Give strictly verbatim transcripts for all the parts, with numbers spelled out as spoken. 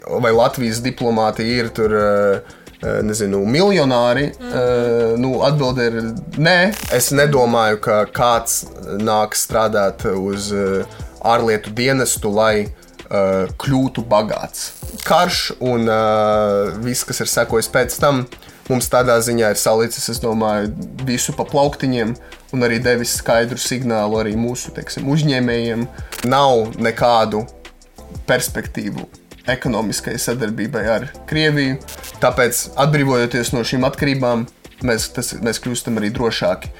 vai Latvijas diplomāti ir tur, nezinu, miljonāri, mm-hmm. nu, atbilde ir nē. Es nedomāju, ka kāds nāk strādāt uz ārlietu dienestu, lai uh, kļūtu bagāts. Karš un uh, viss, kas ir sekojis pēc tam, mums tādā ziņā ir salicis, es domāju, visu pa plauktiņiem un arī devis skaidru signālu arī mūsu, teiksim, uzņēmējiem. Nav nekādu perspektīvu ekonomiskai sadarbībai ar Krieviju, tāpēc atbrīvojoties no šīm atkarībām, mēs, tas, mēs kļūstam arī drošāki.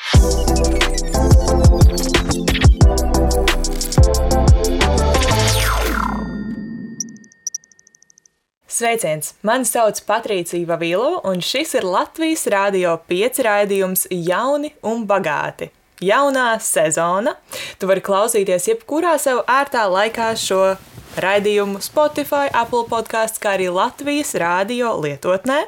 Sveiciens! Mani sauc Patricija Vavilova, un šis ir Latvijas Rādio pieci raidījums Jauni un bagāti. Jaunā sezona. Tu vari klausīties jebkurā sev ērtā laikā šo raidījumu Spotify, Apple Podcasts, kā arī Latvijas Rādio lietotnē.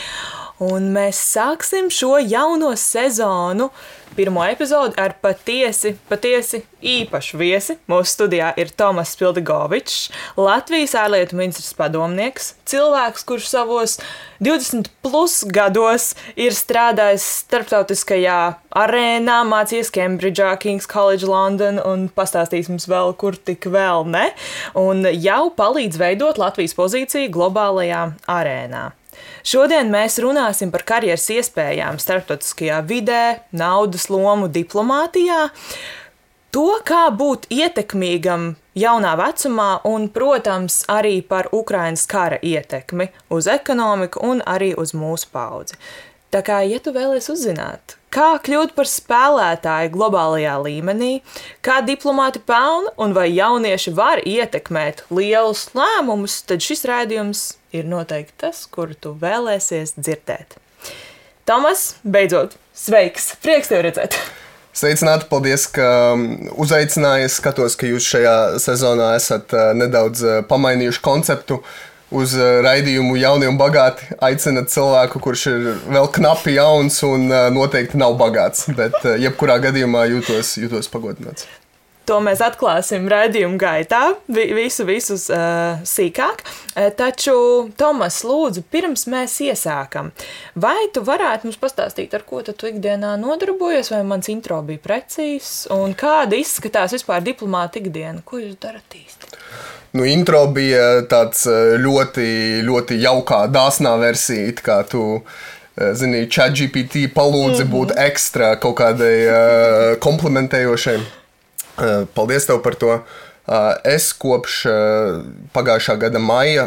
Un mēs sāksim šo jauno sezonu, pirmo epizodi ar patiesi, patiesi īpašu viesi. Mūsu studijā ir Tomas Spildigovičs, Latvijas ārlietu ministrs padomnieks, cilvēks, kurš savos divdesmit plus gados ir strādājis starptautiskajā arēnā, mācījies Cambridge'ā, King's College London un pastāstīs mums vēl, kur tik vēl ne, un jau palīdz veidot Latvijas pozīciju globālajā arēnā. Šodien mēs runāsim par karjeras iespējām starptautiskajā vidē, naudas lomu diplomātijā, to, kā būt ietekmīgam jaunā vecumā un, protams, arī par Ukrainas kara ietekmi uz ekonomiku un arī uz mūsu paudzi. Tā kā, ja tu vēlies uzzināt, kā kļūt par spēlētāju globālajā līmenī, kā diplomāti pelna un vai jaunieši var ietekmēt lielus lēmumus, tad šis raidījums ir noteikti tas, kuru tu vēlēsies dzirdēt. Tomas, beidzot, sveiks! Prieks tevi redzēt! Sveicināti, paldies, ka uzaicināji. Es skatos, ka jūs šajā sezonā esat nedaudz pamainījuši konceptu uz raidījumu Jauni un bagāti. Aicinat cilvēku, kurš ir vēl knapi jauns un noteikti nav bagāts, bet jebkurā gadījumā jūtos, jūtos pagodināts. To mēs atklāsim raidījumu gaitā, visu, visus uh, sīkāk. Taču, Tomas, lūdzu, pirms mēs iesākam, vai tu varētu mums pastāstīt, ar ko tu ikdienā nodarbojies, vai mans intro bija precīzs, un kāda izskatās vispār diplomāta ikdiena? Ko jūs darat īsti? Nu, intro bija tāds ļoti, ļoti jaukā, dāsnā versija, it kā tu, zini, ChatGPT palūdzi mm-hmm. būt ekstra kaut kādai uh, komplementējošai. Paldies tev par to. Es kopš pagājušā gada maija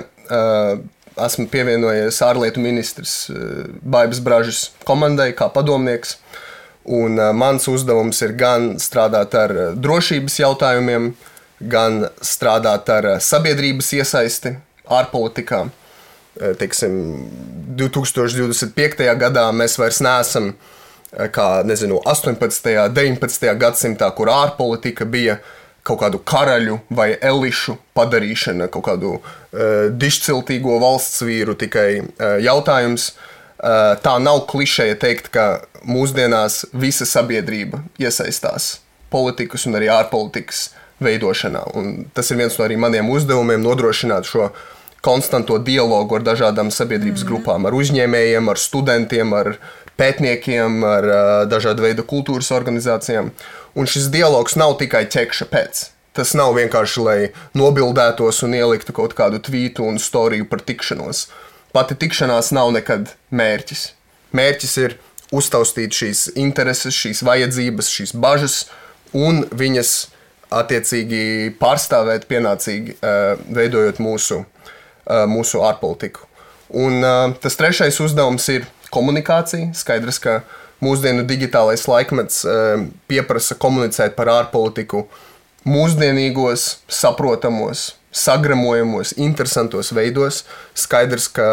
esmu pievienojies ārlietu ministrs Baibas Bražas komandai kā padomnieks. Un mans uzdevums ir gan strādāt ar drošības jautājumiem, gan strādāt ar sabiedrības iesaisti ārpolitikā. Teiksim, divi tūkstoši divdesmit piektajā gadā mēs vairs neesam kā, nezinu, astoņpadsmitajā, deviņpadsmitajā gadsimtā, kur ārpolitika bija kaut kādu karaļu vai elišu padarīšana, kaut kādu uh, dišciltīgo valsts vīru tikai uh, jautājums. Uh, tā nav klišeja teikt, ka mūsdienās visa sabiedrība iesaistās politikas un arī ārpolitikas veidošanā. Un tas ir viens no arī maniem uzdevumiem nodrošināt šo konstanto dialogu ar dažādām sabiedrības mm-hmm. grupām, ar uzņēmējiem, ar studentiem, ar pētniekiem, ar uh, dažādu veidu kultūras organizācijām. Un šis dialogs nav tikai ķekša pēc. Tas nav vienkārši, lai nobildētos un ieliktu kaut kādu tvītu un storiju par tikšanos. Pati tikšanās nav nekad mērķis. Mērķis ir uztaustīt šīs intereses, šīs vajadzības, šīs bažas un viņas attiecīgi pārstāvēt pienācīgi, uh, veidojot mūsu, uh, mūsu ārpolitiku. Un uh, tas trešais uzdevums ir komunikācija. Skaidrs, ka mūsdienu digitālais laikmets e, pieprasa komunicēt par ārpolitiku mūsdienīgos, saprotamos, sagramojamos, interesantos veidos. Skaidrs, ka,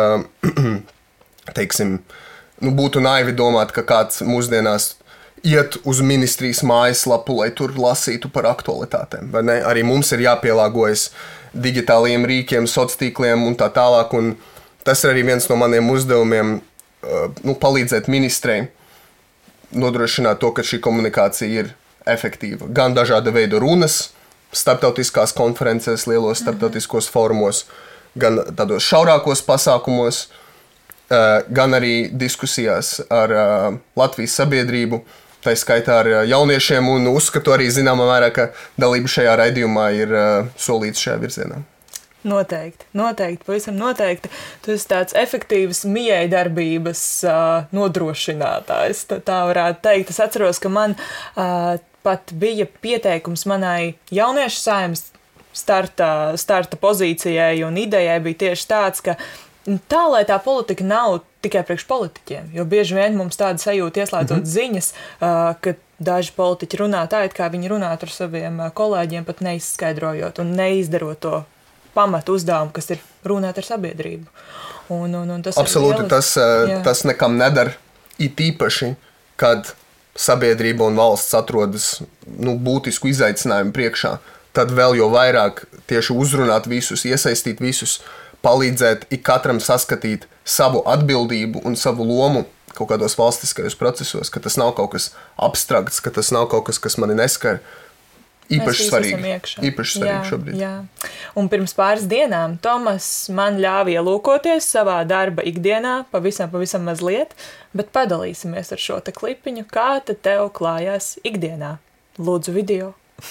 teiksim, nu, būtu naivi domāt, ka kāds mūsdienās iet uz ministrijas mājaslapu, lai tur lasītu par aktualitātēm, vai ne? Arī mums ir jāpielāgojas digitālajiem rīkiem, sociāliem un tā tālāk, un tas ir arī viens no maniem uzdevumiem, nu, palīdzēt ministrei nodrošināt to, ka šī komunikācija ir efektīva. Gan dažāda veida runas, starptautiskās konferences, lielos starptautiskos fórumos, gan tādos šaurākos pasākumos, gan arī diskusijās ar Latvijas sabiedrību, tā skaitā ar jauniešiem, un uzskatu arī zināmā mērā, ka dalība šajā raidījumā ir solīts šajā virzienā. Noteikti, noteikti, pavisam noteikti. Tu esi tāds efektīvs mijai darbības uh, nodrošinātājs, tā, tā varētu teikt. Es atceros, ka man uh, pat bija pieteikums manai jauniešu saimnes starta, starta pozīcijai, un idejai bija tieši tāds, ka tā, lai tā politika nav tikai priekš politiķiem, jo bieži vien mums tāda sajūta ieslēdzot mm-hmm. ziņas, uh, ka daži politiķi runā tā, it kā viņi runātu ar saviem kolēģiem, pat neizskaidrojot un neizdarot to pamatu uzdevumu, kas ir runāt ar sabiedrību. Un, un, un tas Absolūti, ir tas, tas nekam nedara, it īpaši, kad sabiedrība un valsts atrodas nu, būtisku izaicinājumu priekšā. Tad vēl jau vairāk tieši uzrunāt visus, iesaistīt visus, palīdzēt ik katram saskatīt savu atbildību un savu lomu kaut kādos valstiskajos procesos, ka tas nav kaut kas abstrakts, ka tas nav kaut kas, kas mani neskar. Īpaši svarīgi, īpaši svarīgi jā, šobrīd. Jā. Un pirms pāris dienām Tomas man ļāva ielūkoties savā darba ikdienā, pavisam, pavisam mazliet, bet padalīsimies ar šo te klipiņu, kā tad tev klājās ikdienā. Lūdzu video.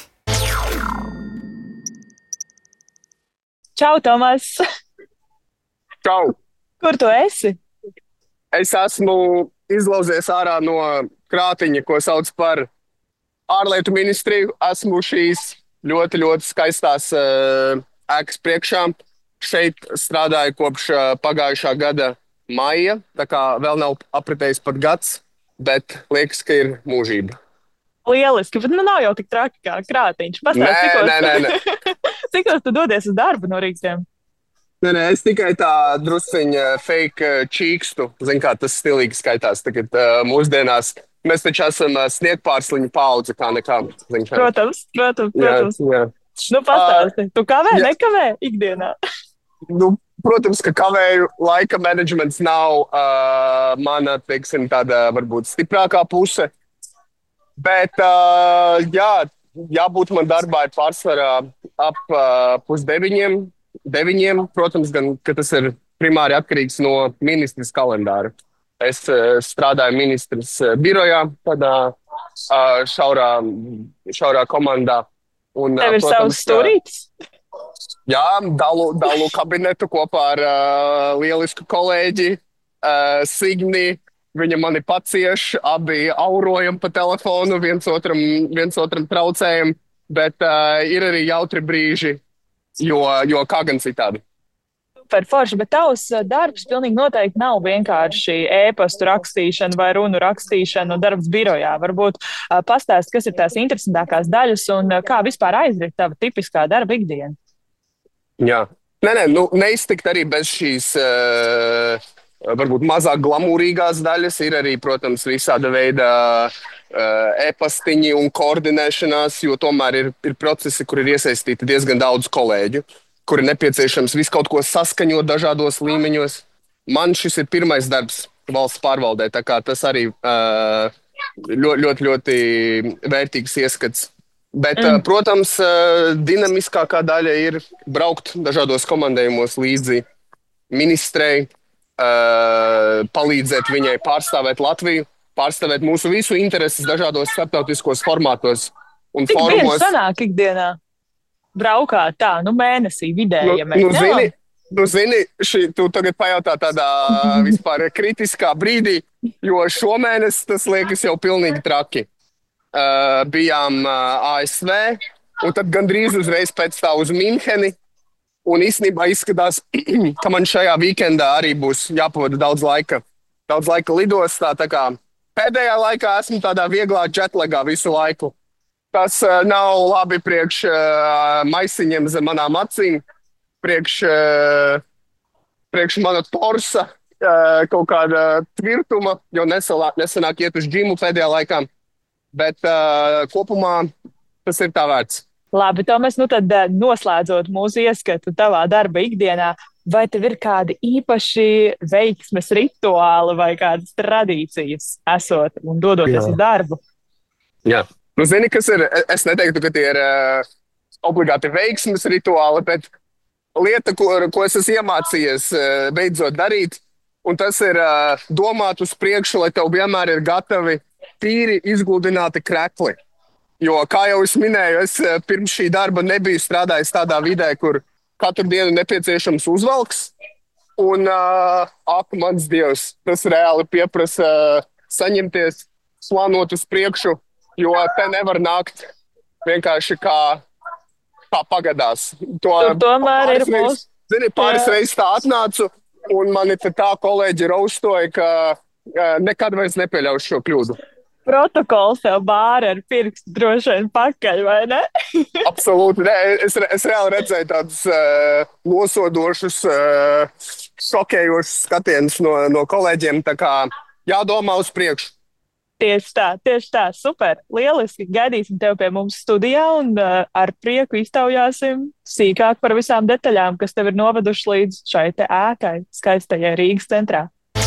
Čau, Tomas! Čau! Kur tu esi? Es esmu izlauzies ārā no krātiņa, ko sauc par ārlietu ministriju. Esmu šīs ļoti, ļoti skaistās uh, ēkas priekšā. Šeit strādāju kopš uh, pagājušā gada maija, tā kā vēl nav apritējis pat gads, bet liekas, ka ir mūžība. Lieliski, bet nu nav jau tik traki kā krātiņš. Pastāst, nē, cikos, nē, nē, nē. cikos tu dodies uz darbu no rītiem? Nē, nē, es tikai tā drusciņa fake čīkstu. Zin kā tas stilīgi skaitās tagad uh, mūsdienās. Mēs taču esam uh, sniegpārsliņu paudze, kā nekā. Zin, kā. Protams, protams, protams. Jā, jā. Nu, pastāsti. Uh, tu kavē, jā. nekavē ikdienā? Nu, protams, ka kavēju laika menedžments nav uh, mana, teiksim, tāda varbūt stiprākā puse. Bet, uh, jā, jābūt man darbā ir pārsvarā ap uh, pusdeviņiem. Deviņiem, protams, gan, ka tas ir primāri atkarīgs no ministras kalendāra. Es uh, strādāju ministras uh, birojā, tādā uh, šaurā, šaurā komandā. Un, Tev ir savs stūrītis? Jā, dalu, dalu kabinetu kopā ar uh, lielisku kolēģi uh, Signi. Viņa mani pacieš, abi aurojam pa telefonu, viens otram, viens otram traucējam, bet uh, ir arī jautri brīži. Jo, jo kā gan citādi. Super forši, bet tavs darbs pilnīgi noteikti nav vienkārši ēpastu rakstīšana vai runu rakstīšana un darbs birojā. Varbūt uh, pastāst, kas ir tās interesantākās daļas un uh, kā vispār aizrit tava tipiskā darba ikdiena? Jā, nē, nē, nu, neiztikt arī bez šīs uh, varbūt mazāk glamūrīgās daļas. Ir arī, protams, visāda veida e-pastiņi un koordinēšanās, jo tomēr ir, ir procesi, kur ir iesaistīti diezgan daudz kolēģu, kur ir nepieciešams visu kaut ko saskaņot dažādos līmeņos. Man šis ir pirmais darbs valsts pārvaldē, tā kā tas arī uh, ļoti, ļoti, ļoti vērtīgs ieskats. Bet, mm. uh, protams, uh, dinamiskākā daļa ir braukt dažādos komandējumos līdzi ministrei, uh, palīdzēt viņai pārstāvēt Latviju, pārstāvēt mūsu visu intereses dažādos starptautiskos formātos un Cik formos. Cik bieži sanāk ikdienā braukāt tā, nu mēnesī vidēji, nu, ja mēs nu, zini, nu, zini, šī, tu tagad pajautā tādā vispār kritiskā brīdī, jo šomēnes tas liekas jau pilnīgi traki. Uh, bijām uh, A S V, un tad gandrīz uzreiz pēc tā uz Minheni, un īstenībā izskatās, ka man šajā weekendā arī būs jāpavada daudz laika, daudz laika lidostā, tā kā pēdējā laikā esmu tādā vieglā jetlagā visu laiku. Tas uh, nav labi priekš uh, maisiņiem zem manām acīm, priekš, uh, priekš mana torsa, uh, kaut kāda tvirtuma, jo nesalā, nesanāk iet uz džimu pēdējā laikā. Bet uh, kopumā tas ir tā vērts. Labi, Tomas, nu tad noslēdzot mūsu ieskatu tavā darba ikdienā, vai tev ir kādi īpaši veiksmes rituāli vai kādas tradīcijas esot un dodoties Jā. uz darbu? Jā. Nu, zini, kas ir, es neteiktu, ka tie ir uh, obligāti veiksmes rituāli, bet lieta, ko, ko es esmu iemācījies beidzot darīt, un tas ir domāt uz priekšu, lai tev vienmēr ir gatavi tīri izgludināti krekli. Jo, kā jau es minēju, es pirms šī darba nebiju strādājis tādā vidē, kur katru dienu nepieciešams uzvalks. Un, uh, ak, mans Dievs, tas reāli pieprasa uh, saņemties, slānot uz priekšu, jo te nevar nākt vienkārši kā, kā pagadās. To Tur tomēr ir pāris reizes, mūsu. zini, pāris Jā. reizes tā atnācu, un mani te tā kolēģi raustoja, ka uh, nekad vairs nepieļaušu šo kļūdu. Protokols tev bāra ar pirkstu droši vien pakaļ, vai ne? Absolūti. Nē, es, re- es reāli redzēju tādus uh, nosodošus, uh, šokējošus skatienus no, no kolēģiem. Tā kā jādomā uz priekšu. Tieši tā, tieši tā, super, lieliski. Gaidīsim tevi pie mums studijā un uh, ar prieku iztaujāsim sīkāk par visām detaļām, kas tev ir noveduši līdz šai te ēkai, skaistajai Rīgas centrā.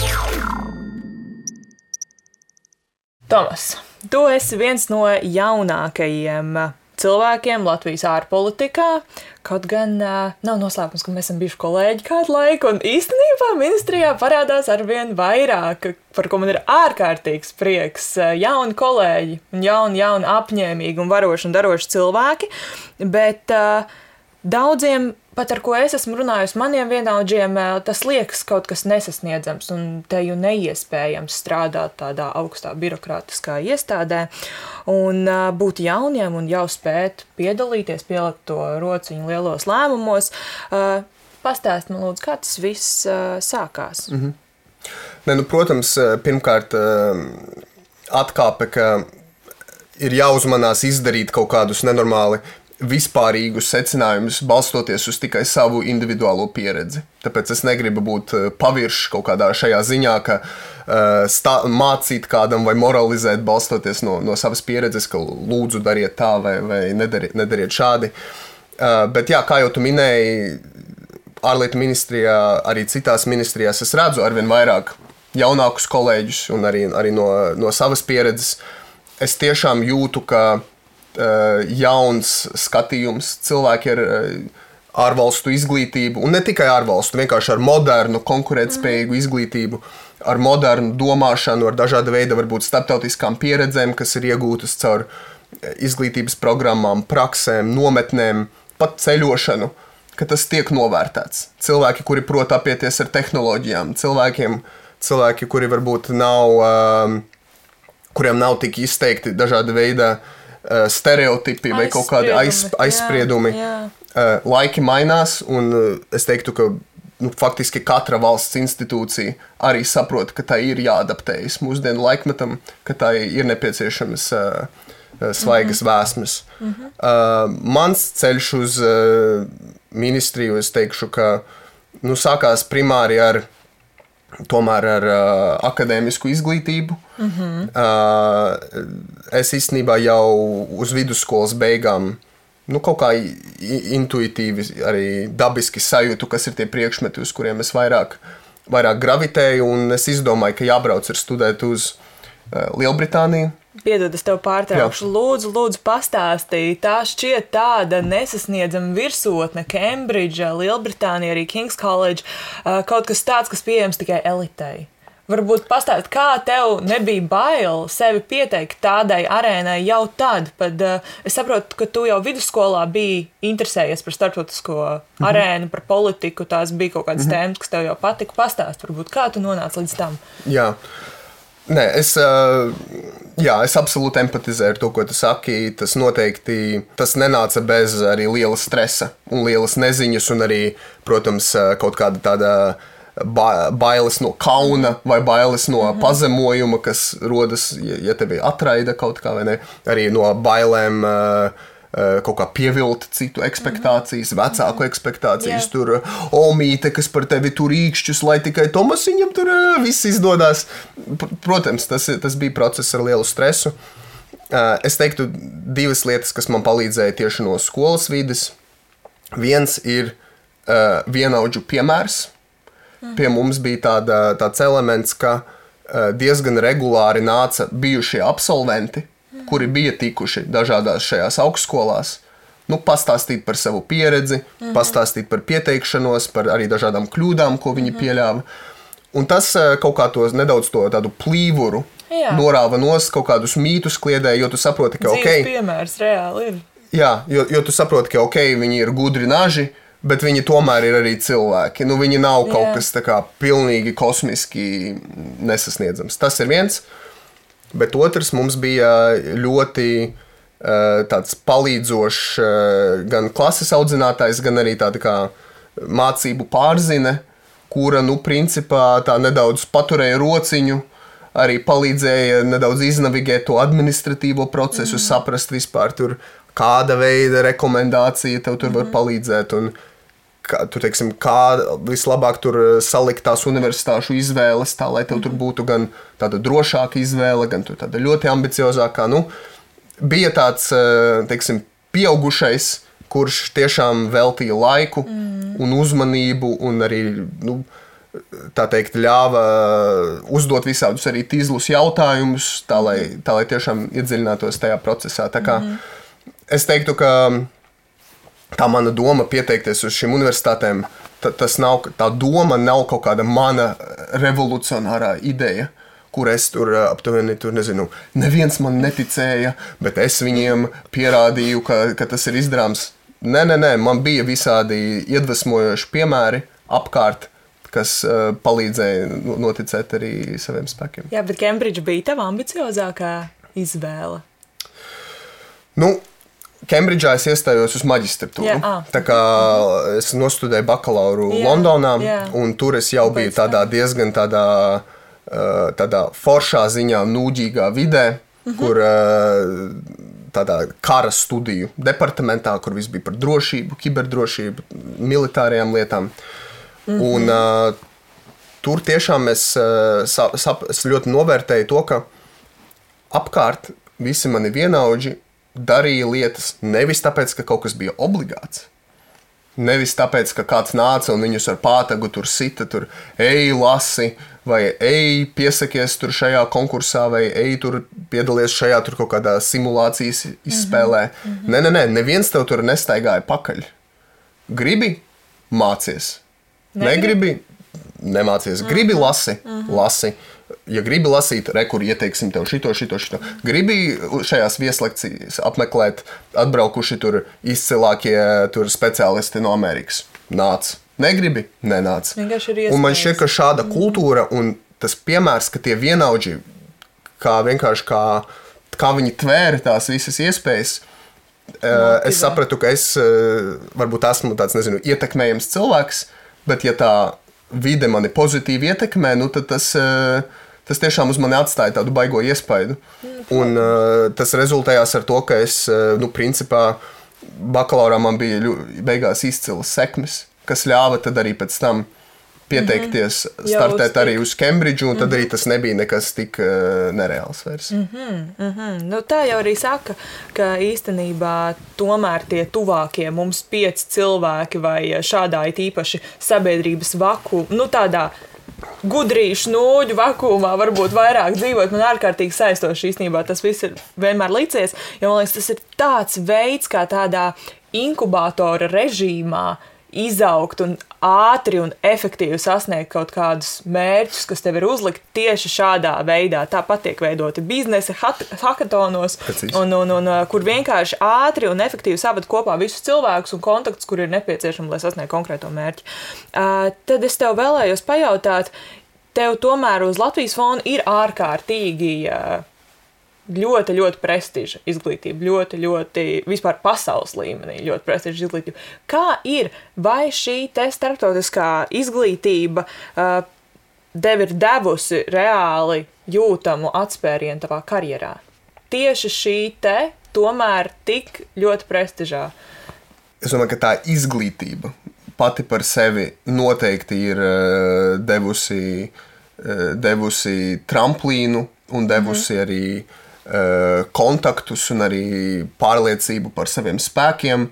Tomas, tu esi viens no jaunākajiem cilvēkiem Latvijas ārpolitikā, kaut gan uh, nav noslēpums, ka mēs esam bijuši kolēģi kādu laiku, un īstenībā ministrijā parādās arvien vairāk, par ko man ir ārkārtīgs prieks, uh, jauni kolēģi, un jauni, jauni apņēmīgi un varoši un daroši cilvēki, bet uh, daudziem, pat ar ko es esmu runājusi, maniem vienaudžiem, uh, tas liekas kaut kas nesasniedzams, un te jau neiespējams strādāt tādā augstā birokrātiskā iestādē, un uh, būt jauniem un jau spēt piedalīties, pielikt to rociņu lielos lēmumos. Uh, pastāst man lūdzu, kā tas viss uh, sākās? Mhm. Ne, nu, protams, pirmkārt atkāpe, ka ir jāuzmanās izdarīt kaut kādus nenormāli vispārīgus secinājumus, balstoties uz tikai savu individuālo pieredzi. Tāpēc es negribu būt paviršs kaut kādā šajā ziņā, ka uh, stā, mācīt kādam vai moralizēt, balstoties no, no savas pieredzes, ka lūdzu dariet tā vai, vai nedariet, nedariet šādi. Uh, bet jā, kā jau tu minēji, ārlietu ministrijā, arī citās ministrijās es redzu arvien vairāk jaunākus kolēģus un arī, arī no, no savas pieredzes. Es tiešām jūtu, ka Uh, jauns skatījums, cilvēki ar uh, ārvalstu izglītību, un ne tikai ārvalstu, vienkārši ar modernu, konkurētspējīgu izglītību, ar modernu domāšanu, ar dažāda veida, varbūt starptautiskām pieredzēm, kas ir iegūtas caur izglītības programmām, praksēm, nometnēm, pat ceļošanu, ka tas tiek novērtēts. Cilvēki, kuri prot apieties ar tehnoloģijām, cilvēkiem, cilvēki, kuri varbūt nav, uh, kuriem nav tik izteikti dažāda veida stereotipi vai kaut kādi aizsp- aizspriedumi. Jā, jā. Laiki mainās, un es teiktu, ka nu, faktiski katra valsts institūcija arī saprot, ka tā ir jāadaptējas mūsdienu laikmetam, ka tā ir nepieciešamas uh, svaigas mm-hmm. vēsmas. Mm-hmm. Uh, mans ceļš uz uh, ministriju, es teikšu, ka nu, sākās primāri ar tomēr ar uh, akadēmisku izglītību. Mm-hmm. Uh, es īstenībā jau uz vidusskolas beigām nu, kaut kā intuitīvi, arī dabiski sajūtu, kas ir tie priekšmeti, uz kuriem es vairāk, vairāk gravitēju, un es izdomāju, ka jābrauc ir studēt uz uh, Lielbritāniju. Piedod, es tev pārtraukšu. Jā. Lūdzu, lūdzu pastāstīji. Tā šķiet tāda nesasniedzama virsotne, Kembridža, Lielbritānija, arī King's College, kaut kas tāds, kas pieejams tikai elitei. Varbūt pastāst, kā tev nebija bail sevi pieteikt tādai arēnai jau tad, kad es saprotu, ka tu jau vidusskolā biji interesējies par starptautisko mhm. arēnu, par politiku, tās bija kaut kādas mhm. tēmas, kas tev jau patika. Pastāst, varbūt, kā tu nonāci līdz tam? Jā. Nē, es, jā, es absolūti empatizēju ar to, ko tu saki. Tas noteikti tas nenāca bez arī liela stresa un lielas neziņas, un arī, protams, kaut kāda tāda bailes no kauna vai bailes no mm-hmm. pazemojuma, kas rodas, ja tevi atraida kaut kā, vai ne? Arī no bailēm kaut kā pievilt citu ekspektācijas, mm-hmm. vecāku ekspektācijas, yeah. tur omīte, kas par tevi tur īkšķus, lai tikai Tomasiņam tur viss izdodās. Protams, tas, tas bija process ar lielu stresu. Es teiktu divas lietas, kas man palīdzēja tieši no skolas vides. Viens ir vienaudžu piemērs. Mm-hmm. Pie mums bija tāda, tāds elements, ka diezgan regulāri nāca bijušie absolventi, kuri bija tikuši dažādās šajās augstskolās, nu, pastāstīt par savu pieredzi, mm-hmm. pastāstīt par pieteikšanos, par arī dažādām kļūdām, ko viņi mm-hmm. pieļāva. Un tas kaut kā to nedaudz to tādu plīvuru jā. Norāva nos, kaut kādus mītus kliedēja, jo tu saproti, ka ok. Dzīves piemērs reāli ir. Jā, jo, jo tu saproti, ka ok, viņi ir gudri naži, bet viņi tomēr ir arī cilvēki. Nu, viņi nav kaut jā. Kas tā kā pilnīgi kosmiski nesasniedzams. Tas ir viens, bet otrs mums bija ļoti uh, tāds palīdzošs uh, gan klases audzinātājs, gan arī tāda kā mācību pārzine, kura, nu, principā tā nedaudz paturēja rociņu, arī palīdzēja nedaudz iznavigēt to administratīvo procesu, mm. saprast vispār tur, kāda veida rekomendācija tev tur var palīdzēt un kā, tu, teiksim, kā vislabāk tur salikt tās universitāšu izvēles, tā, lai tev tur būtu gan tāda drošāka izvēle, gan tur tāda ļoti ambiciozākā. Nu, bija tāds, teiksim, pieaugušais, kurš tiešām veltīja laiku mm. un uzmanību un arī, nu, tā teikt, ļāva uzdot visādus arī tīzlus jautājumus, tā lai, tā, lai tiešām iedziļinātos tajā procesā. Tā kā mm. Es teiktu, ka tā mana doma pieteikties uz šīm universitātēm, ta, tas nav, tā doma nav kaut kāda mana revolucionārā ideja, kur es tur aptuveni, tur nezinu, neviens man neticēja, bet es viņiem pierādīju, ka, ka tas ir izdarāms. Nē, nē, nē, man bija visādi iedvesmojoši piemēri apkārt, kas uh, palīdzēja noticēt arī saviem spēkiem. Jā, bet Cambridge bija tava ambiciozākā izvēle? Nu, Kembridžā es iestājos uz maģistratūru. Jā, ah. Tā kā es nostudēju bakalauru jā, Londonā, jā. Un tur es jau biju tādā diezgan tādā, tādā foršā ziņā nūģīgā vidē, uh-huh. kur tādā kara studiju departamentā, kur viss bija par drošību, kiberdrošību, militārajām lietām. Uh-huh. Un uh, tur tiešām es, sap, sap, es ļoti novērtēju to, ka apkārt visi mani vienaudži darīja lietas nevis tāpēc, ka kaut kas bija obligāts, nevis tāpēc, ka kāds nāca un viņus ar pātagu tur sita, tur ej lasi, vai ej piesakies tur šajā konkursā, vai ej tur piedalies šajā tur kaut kādā simulācijas izspēlē. Mm-hmm. Nē, nē, nē, neviens tev tur nestaigāja pakaļ. Gribi? Mācies. Negribi? Nemācies. Gribi? Lasi. Mm-hmm. Lasi. Ja gribi lasīt, re, kur ieteiksim tev šito, šito, šito. Gribi šajās vieslekcijas apmeklēt, atbraukuši tur izcilākie tur speciālisti no Amerikas. Nāc. Negribi? Nenāc. Un man šķiet, ka šāda kultūra un tas piemērs, ka tie vienaudži, kā vienkārši kā, kā viņi tvēra tās visas iespējas, Motivē. Es sapratu, ka es varbūt esmu tāds, nezinu, ietekmējams cilvēks, bet ja tā vide mani pozitīvi ietekmē, nu tad tas, tas tiešām uz mani atstāja tādu baigo iespaidu. Un tas rezultējās ar to, ka es, nu, principā, bakalaurā man bija beigās izcilas sekmes, kas ļāva tad arī pēc tam pieteikties, mm-hmm. startēt arī uz Cambridge, un tad mm-hmm. arī tas nebija nekas tik uh, nereāls vairs. Mm-hmm. Mm-hmm. Nu, tā jau arī saka, ka īstenībā tomēr tie tuvākie mums pieci cilvēki vai šādā it īpaši sabiedrības vaku, nu tādā gudrīšu nūģu vakumā varbūt vairāk dzīvot, man ārkārtīgi saistoši īstenībā tas viss ir vienmēr licies, jo man liekas, tas ir tāds veids, kā tādā inkubātora režīmā izaugt un ātri un efektīvi sasniegt kaut kādus mērķus, kas tev ir uzlikt tieši šādā veidā. Tāpat tiek veidoti biznesa hakatonos, un, un, un, kur vienkārši ātri un efektīvi saved kopā visus cilvēkus un kontaktus, kur ir nepieciešami, lai sasniegtu konkrēto mērķi. Uh, tad es tev vēlējos pajautāt, tev tomēr uz Latvijas fona ir ārkārtīgi uh, ļoti, ļoti prestiža izglītība, ļoti, ļoti vispār pasaules līmenī ļoti prestiža izglītība. Kā ir, vai šī te starptautiskā izglītība uh, tev ir devusi reāli jūtamu atspērienu tavā karjerā? Tieši šī te tomēr tik ļoti prestižā. Es domāju, ka tā izglītība pati par sevi noteikti ir uh, devusi, uh, devusi tramplīnu un devusi mm-hmm. arī kontaktus un arī pārliecību par saviem spēkiem.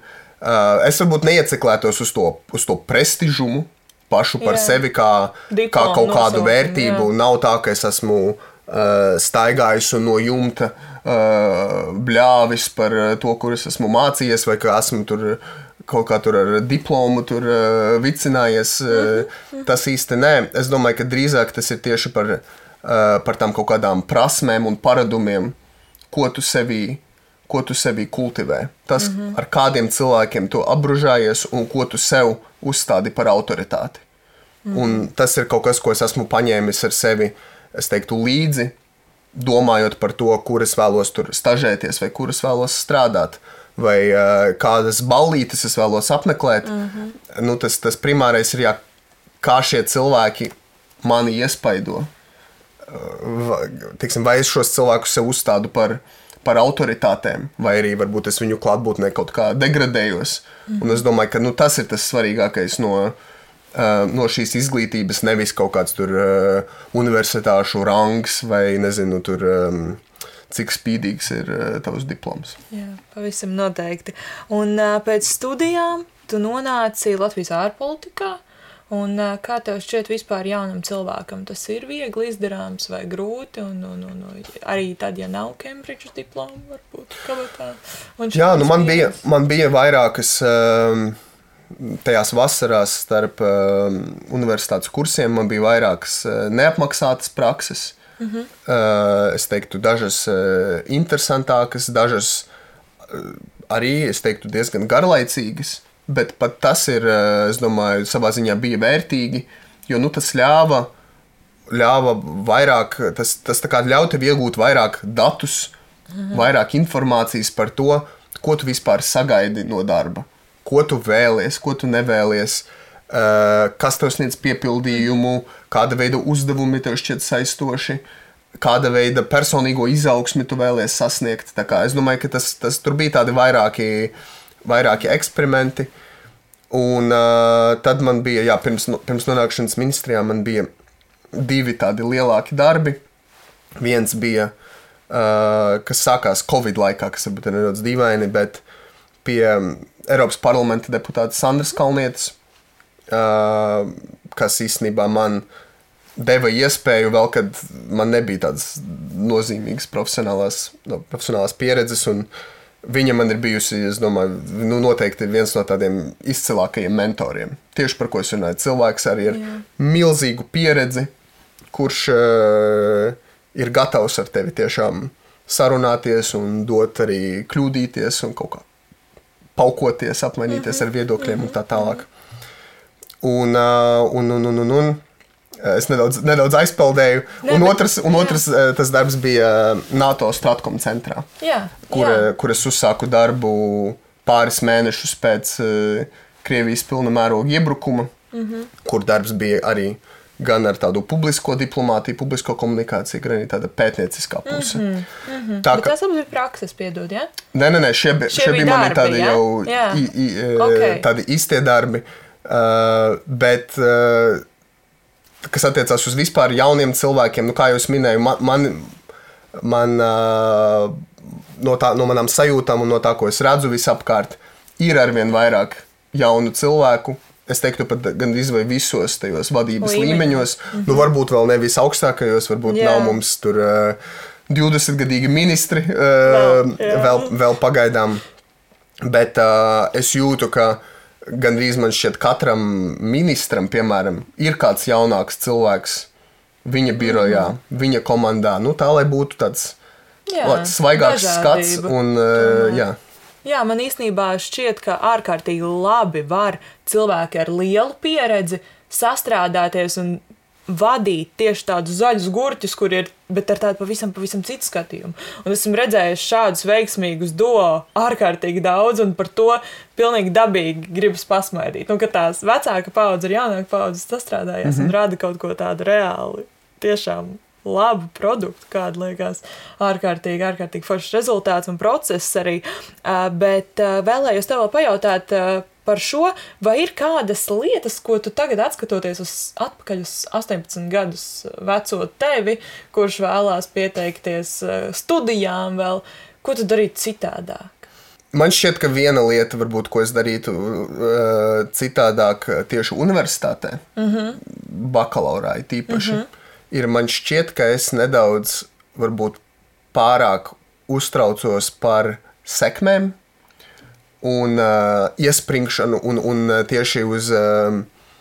Es varbūt neieciklētos uz to, uz to prestižumu pašu par jā. Sevi kā, Diplom, kā kaut kādu nosaukumu, vērtību. Jā. Nav tā, ka es esmu staigājis un no jumta uh, bļāvis par to, kur es esmu mācījies, vai ka esmu tur kaut kā tur ar diplomu tur uh, vicinājies. Uh, tas īsti nē. Es domāju, ka drīzāk tas ir tieši par, uh, par tām kaut kādām prasmēm un paradumiem, ko tu sevī ko tu sevī kultivē. Tas, mm-hmm. ar kādiem cilvēkiem tu apbružājies un ko tu sev uzstādi par autoritāti. Mm-hmm. Un tas ir kaut kas, ko es esmu paņēmis ar sevi, es teiktu, līdzi, domājot par to, kur es vēlos tur stažēties vai kur es vēlos strādāt, vai uh, kādas ballītes es vēlos apmeklēt. Mm-hmm. Nu, tas, tas primārais ir, jā, kā šie cilvēki mani iespaido. Uh, tiksim, vai es šos cilvēkus sev uzstādu par par autoritātēm, vai arī varbūt es viņu klātbūtnē kaut kā degradējos. Mm-hmm. Un es domāju, ka nu, tas ir tas svarīgākais no, uh, no šīs izglītības, nevis kaut kāds tur uh, universitāšu rangs vai nezinu, tur, um, cik spīdīgs ir uh, tavs diploms. Jā, pavisam noteikti. Un uh, pēc studijām tu nonāci Latvijas ārpolitikā. Un kā tev šķiet vispār jaunam cilvēkam? Tas ir viegli izdarāms vai grūti? Un, un, un, un arī tad, ja nav Cambridge diploma, varbūt kabatā. Jā, nu man bija, man bija vairākas um, tajās vasarās starp um, universitātes kursiem, man bija vairākas uh, neapmaksātas prakses. Uh-huh. Uh, es teiktu, dažas uh, interesantākas, dažas uh, arī, es teiktu, diezgan garlaicīgas. Bet pat tas ir, es domāju, savā ziņā bija vērtīgi, jo nu, tas ļāva, ļāva vairāk, tas, tas tā kā ļauj tev iegūt vairāk datus, mhm. vairāk informācijas par to, ko tu vispār sagaidi no darba, ko tu vēlies, ko tu nevēlies, kas tev sniedz piepildījumu, kāda veida uzdevumi tev šķiet saistoši, kāda veida personīgo izaugsmi tu vēlies sasniegt. Tā kā es domāju, ka tas, tas tur bija tādi vairāki vairāki eksperimenti, un uh, tad man bija, jā, pirms, pirms nonākšanas ministrijā man bija divi tādi lielāki darbi. Viens bija, uh, kas sākās Covid laikā, kas varbūt ir nedaudz dīvaini, bet pie Eiropas parlamenta deputāta Sandras Kalnietes, uh, kas īstenībā man deva iespēju vēl, kad man nebija tādas nozīmīgas profesionālās, no, profesionālās pieredzes, un viņa man ir bijusi, es domāju, nu, noteikti viens no tādiem izcilākajiem mentoriem. Tieši par ko es runāju. Cilvēks arī ar Jā. milzīgu pieredzi, kurš uh, ir gatavs ar tevi tiešām sarunāties un dot arī kļūdīties un kaut kā paukoties, apmainīties mm-hmm. ar viedokļiem mm-hmm. un tā tālāk. Un, uh, un, un, un, un, un es nedaudz, nedaudz aizpeldēju. Ne, un otrs, un otrs tas darbs bija NATO Stratkom centrā, jā, kur, jā. kur es uzsāku darbu pāris mēnešus pēc Krievijas pilna mēroga iebrukuma, mm-hmm. kur darbs bija arī gan ar tādu publisko diplomātiju, publisko komunikāciju, gan arī tāda pētnieciskā puse. Mm-hmm. Mm-hmm. Tā, Bet tas abi bija prakses, piedod, ja? Nē, nē, nē, šie, šie, šie bija mani tādi ja? jau jā. i, i, okay. tādi īstie darbi, uh, bet... Uh, kas attiecās uz vispār jauniem cilvēkiem, nu kā jau es minēju, man, man, man no, tā, no manām sajūtām un no tā, ko es redzu visapkārt, ir arvien vairāk jaunu cilvēku. Es teiktu pat gandrīz vai visos tajos vadības Līmeņi. līmeņos. Mm-hmm. Nu varbūt vēl nevis augstākajos, varbūt yeah. nav mums tur uh, divdesmitgadīgi ministri uh, vēl, yeah. vēl, vēl pagaidām. Bet uh, es jūtu, ka gandrīz man šķiet katram ministram, piemēram, ir kāds jaunāks cilvēks viņa birojā, mm. viņa komandā, nu tā, lai būtu tāds jā, svaigāks skats un, uh, jā. Jā, man īstenībā šķiet, ka ārkārtīgi labi var cilvēki ar lielu pieredzi sastrādāties un vadīt tieši tādus zaļus gurķus, kur ir, bet ar tādu pavisam, pavisam citu skatījumu. Un esmu redzējis šādus veiksmīgus duo ārkārtīgi daudz, un par to pilnīgi dabīgi gribas pasmaidīt. Un ka tās vecāka paudze ar jaunāku paudzi sastrādājās mm-hmm. un rada kaut ko tādu reāli, tiešām labu produktu, kāda liekas ārkārtīgi, ārkārtīgi foršs rezultāts un process arī. Uh, bet uh, vēlējos tev vēl pajautāt uh, par šo, vai ir kādas lietas, ko tu tagad atskatoties uz atpakaļ uz astoņpadsmit gadus veco tevi, kurš vēlās pieteikties studijām vēl, ko tu darītu citādāk? Man šķiet, ka viena lieta, varbūt, ko es darītu uh, citādāk tieši universitātē, mm-hmm. bakalaurā tīpaši, mm-hmm. ir man šķiet, ka es nedaudz, varbūt, pārāk uztraucos par sekmēm un uh, iespringšanu un, un tieši uz uh,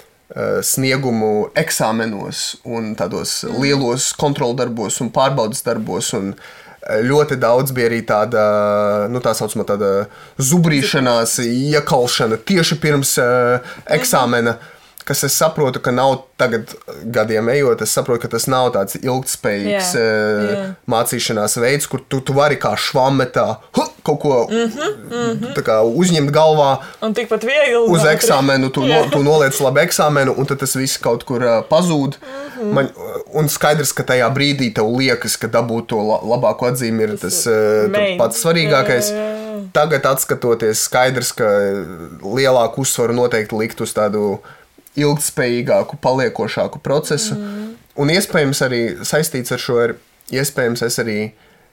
sniegumu eksāmenos un tādos mm. lielos kontroldarbos un pārbaudas darbos. Un ļoti daudz bija arī tāda, nu, tā saucamā tāda zubrīšanās, iekalšana tieši pirms uh, eksāmena. Mm. Kas es saprotu, ka nav tagad gadiem ejot, es saprotu, ka tas nav tāds ilgtspējīgs yeah, yeah. mācīšanās veids, kur tu, tu vari kā švammetā huh, kaut ko mm-hmm, mm-hmm. tā kā uzņemt galvā. Un tikpat viegli. Uz eksāmenu, tu, yeah. no, tu noliec labu eksāmenu, un tad tas viss kaut kur uh, pazūd. Mm-hmm. Man, un skaidrs, ka tajā brīdī tev liekas, ka dabūt to labāko atzīmi ir tas uh, pats svarīgākais. Yeah, yeah. Tagad atskatoties, skaidrs, ka lielāku uzsvaru noteikti likt uz tādu ilgtspējīgāku, paliekošāku procesu. Mm. Un iespējams arī saistīts ar šo, ir, iespējams es arī